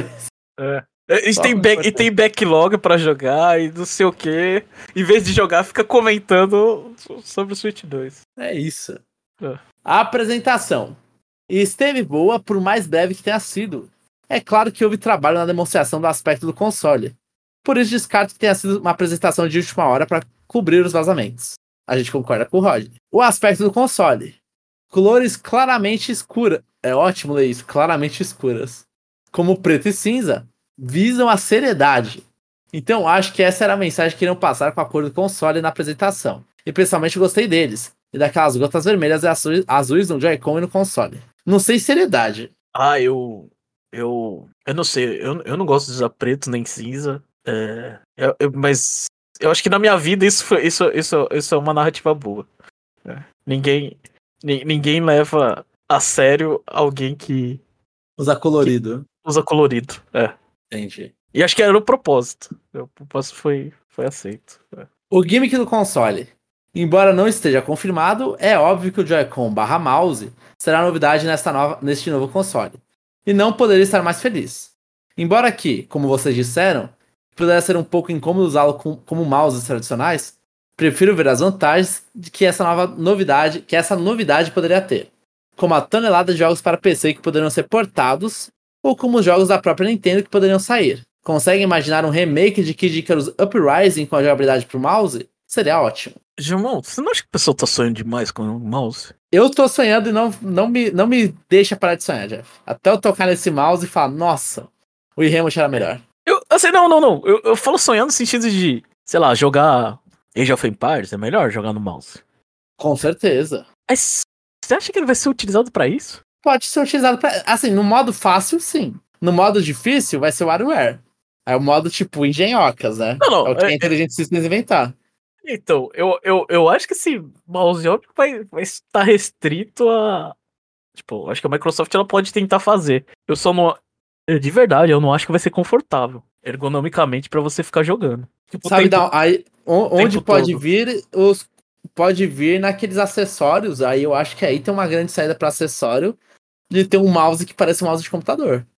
E tem backlog pra jogar e não sei o que. Em vez de jogar, fica comentando sobre o Switch 2. É isso. A apresentação esteve boa, por mais breve que tenha sido. É claro que houve trabalho na demonstração do aspecto do console. Por isso descarto que tenha sido uma apresentação de última hora para cobrir os vazamentos. A gente concorda com o Rodney. O aspecto do console. Cores claramente escuras. É ótimo ler isso, claramente escuras. Como preto e cinza, visam a seriedade. Então acho que essa era a mensagem que queriam passar com a cor do console na apresentação. E principalmente gostei deles. E daquelas gotas vermelhas e azuis no Joy-Con e no console. Não sei seriedade. Eu não sei. Eu não gosto de usar preto nem cinza. Mas eu acho que na minha vida isso é uma narrativa boa. Ninguém leva a sério alguém que usa colorido. Usa colorido. Entendi. E acho que era o propósito. O propósito foi aceito. O gimmick do console. Embora não esteja confirmado, é óbvio que o Joy-Con / mouse será novidade neste novo console. E não poderia estar mais feliz. Embora que, como vocês disseram, pudesse ser um pouco incômodo usá-lo como mouses tradicionais, prefiro ver as vantagens que essa novidade poderia ter. Como a tonelada de jogos para PC que poderiam ser portados, ou como os jogos da própria Nintendo que poderiam sair. Consegue imaginar um remake de Kid Icarus Uprising com a jogabilidade pro mouse? Seria ótimo. Gilmão, você não acha que o pessoal tá sonhando demais com o mouse? Eu tô sonhando e não me deixa parar de sonhar, Jeff. Até eu tocar nesse mouse e falar, nossa, o Remote era melhor. Não. Eu falo sonhando no sentido de, sei lá, jogar Age of Empires é melhor jogar no mouse. Com certeza. Mas você acha que ele vai ser utilizado pra isso? Pode ser utilizado pra... Assim, no modo fácil, sim. No modo difícil, vai ser o WarioWare. É o modo, tipo, engenhocas, né? Não, é o que a Intelligent Systems inventar. Então, eu acho que esse mouse óptico vai estar restrito a... Tipo, acho que a Microsoft ela pode tentar fazer. Eu só não... De verdade, eu não acho que vai ser confortável, ergonomicamente, pra você ficar jogando. Tipo, sabe, aí, onde pode vir pode vir naqueles acessórios, aí eu acho que aí tem uma grande saída para acessório de ter um mouse que parece um mouse de computador.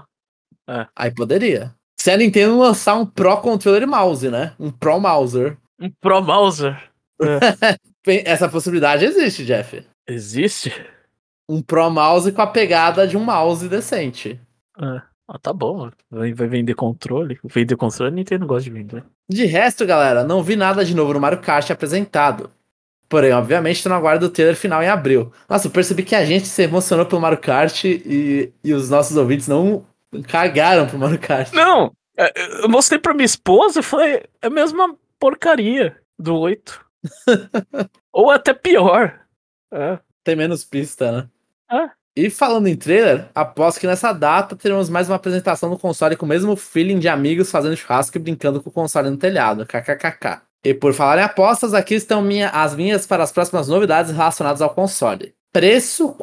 Aí poderia. Se a Nintendo lançar um Pro Controller Mouse, né? Um Pro Mouser. Um Pro Mouser? Essa possibilidade existe, Jeff. Existe? Um Pro Mouse com a pegada de um mouse decente. Tá bom. Vai vender controle. Vender controle, a Nintendo gosta de vender. De resto, galera, não vi nada de novo no Mario Kart apresentado. Porém, obviamente, tô na guarda do trailer final em abril. Nossa, eu percebi que a gente se emocionou pelo Mario Kart e os nossos ouvintes não cagaram pro Mario Kart. Não! Eu mostrei pra minha esposa e falei, é a mesma porcaria do 8. Ou até pior. Tem menos pista, né? E falando em trailer, aposto que nessa data teremos mais uma apresentação do console com o mesmo feeling de amigos fazendo churrasco e brincando com o console no telhado. KKKK. E por falar em apostas, aqui estão as minhas para as próximas novidades relacionadas ao console. Preço,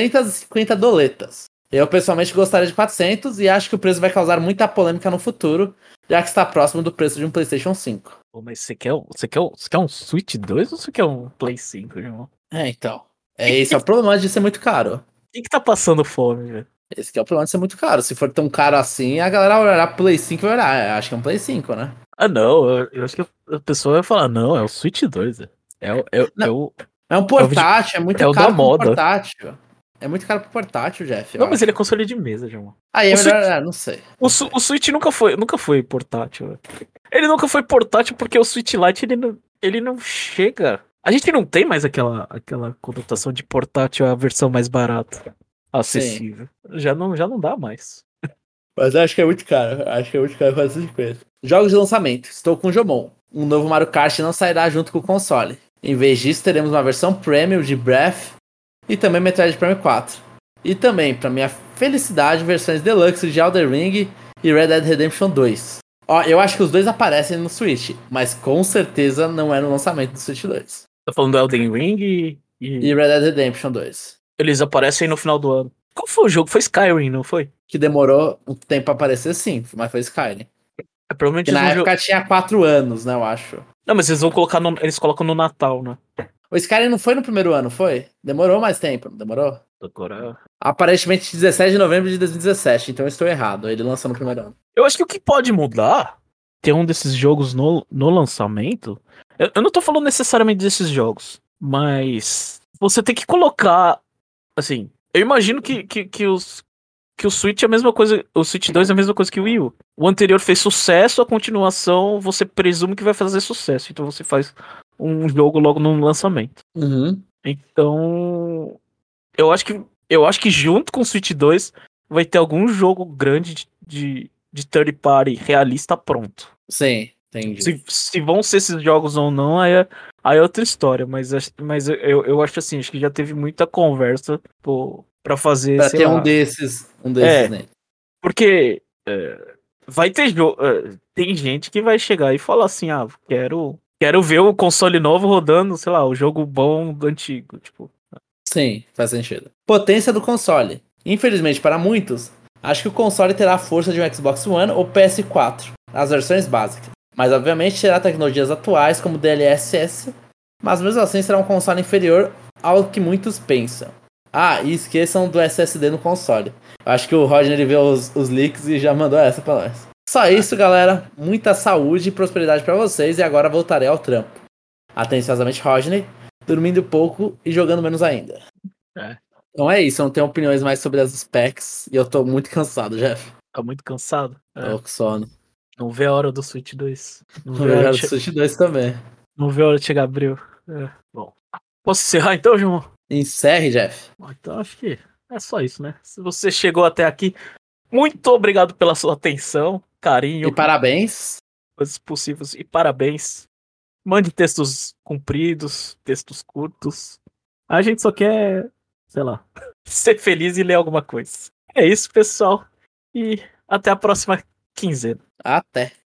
450 doletas. Eu pessoalmente gostaria de 400 e acho que o preço vai causar muita polêmica no futuro, já que está próximo do preço de um PlayStation 5. Pô, mas você quer um Switch 2 ou você quer um Play 5, irmão? Então. Esse é o problema de ser muito caro. Quem que tá passando fome, velho? Esse que é o problema de ser muito caro. Se for tão caro assim, a galera vai olhar Play 5 e vai olhar. Acho que é um Play 5, né? Ah, não, eu acho que a pessoa vai falar, não, é o Switch 2, velho. Não, é um portátil, é muito é o da caro pro moda. portátil. É muito caro pro portátil, Jeff. Não, mas ele é console de mesa, João. Aí é melhor, Switch, não sei. o Switch nunca foi portátil, velho. Ele nunca foi portátil porque o Switch Lite, ele não chega. A gente não tem mais aquela conotação de portátil, a versão mais barata, acessível. Já não dá mais. Mas acho que é muito caro. Acho que é muito caro fazer essas coisas. Jogos de lançamento. Estou com o Jomon. Um novo Mario Kart não sairá junto com o console. Em vez disso, teremos uma versão Premium de Breath e também Metroid Prime 4. E também, para minha felicidade, versões Deluxe de Elden Ring e Red Dead Redemption 2. Ó, eu acho que os dois aparecem no Switch, mas com certeza não é no lançamento do Switch 2. Tá falando do Elden Ring E Red Dead Redemption 2. Eles aparecem no final do ano. Qual foi o jogo? Foi Skyrim, não foi? Que demorou um tempo pra aparecer, sim, mas foi Skyrim. Provavelmente Que na época tinha 4 anos, né, eu acho. Não, mas eles vão colocar eles colocam no Natal, né? O Skyrim não foi no primeiro ano, foi? Demorou mais tempo, não demorou? Agora. Aparentemente 17 de novembro de 2017, então eu estou errado. Ele lançou no primeiro ano. Eu acho que o que pode mudar, ter um desses jogos no lançamento. Eu não tô falando necessariamente desses jogos, mas você tem que colocar. Assim, eu imagino que o Switch é a mesma coisa. O Switch 2 é a mesma coisa que o Wii U. O anterior fez sucesso, a continuação você presume que vai fazer sucesso. Então você faz um jogo logo no lançamento. Uhum. Então. Eu acho que junto com o Switch 2 vai ter algum jogo grande de third party realista pronto. Sim, entendi. Se vão ser esses jogos ou não, aí é outra história. Mas eu acho assim, acho que já teve muita conversa pra fazer, Pra sei ter lá. um desses, né? Porque vai ter jogo. Tem gente que vai chegar e falar assim, quero ver o console novo rodando, sei lá, o jogo bom do antigo. Tipo. Sim, faz sentido. Potência do console. Infelizmente para muitos, acho que o console terá a força de um Xbox One ou PS4, as versões básicas. Mas obviamente terá tecnologias atuais como DLSS, mas mesmo assim será um console inferior ao que muitos pensam. Ah, e esqueçam do SSD no console. Eu acho que o Roger ele viu os leaks e já mandou essa pra nós. Só isso, galera. Muita saúde e prosperidade para vocês e agora voltarei ao trampo. Atenciosamente, Rodney, dormindo pouco e jogando menos ainda. Então é isso, eu não tenho opiniões mais sobre as specs e eu tô muito cansado, Jeff. Tá muito cansado. Tô com sono. Não vê a hora do Switch 2. Não Vou vê a jogar hora do Switch 2 também. Não vê a hora de chegar abril. Bom. Posso encerrar então, João? Encerre, Jeff. Então acho que é só isso, né? Se você chegou até aqui, muito obrigado pela sua atenção, carinho. E parabéns. Coisas possíveis e parabéns. Mande textos compridos, textos curtos. A gente só quer, sei lá, ser feliz e ler alguma coisa. É isso, pessoal. E até a próxima quinzena. Até.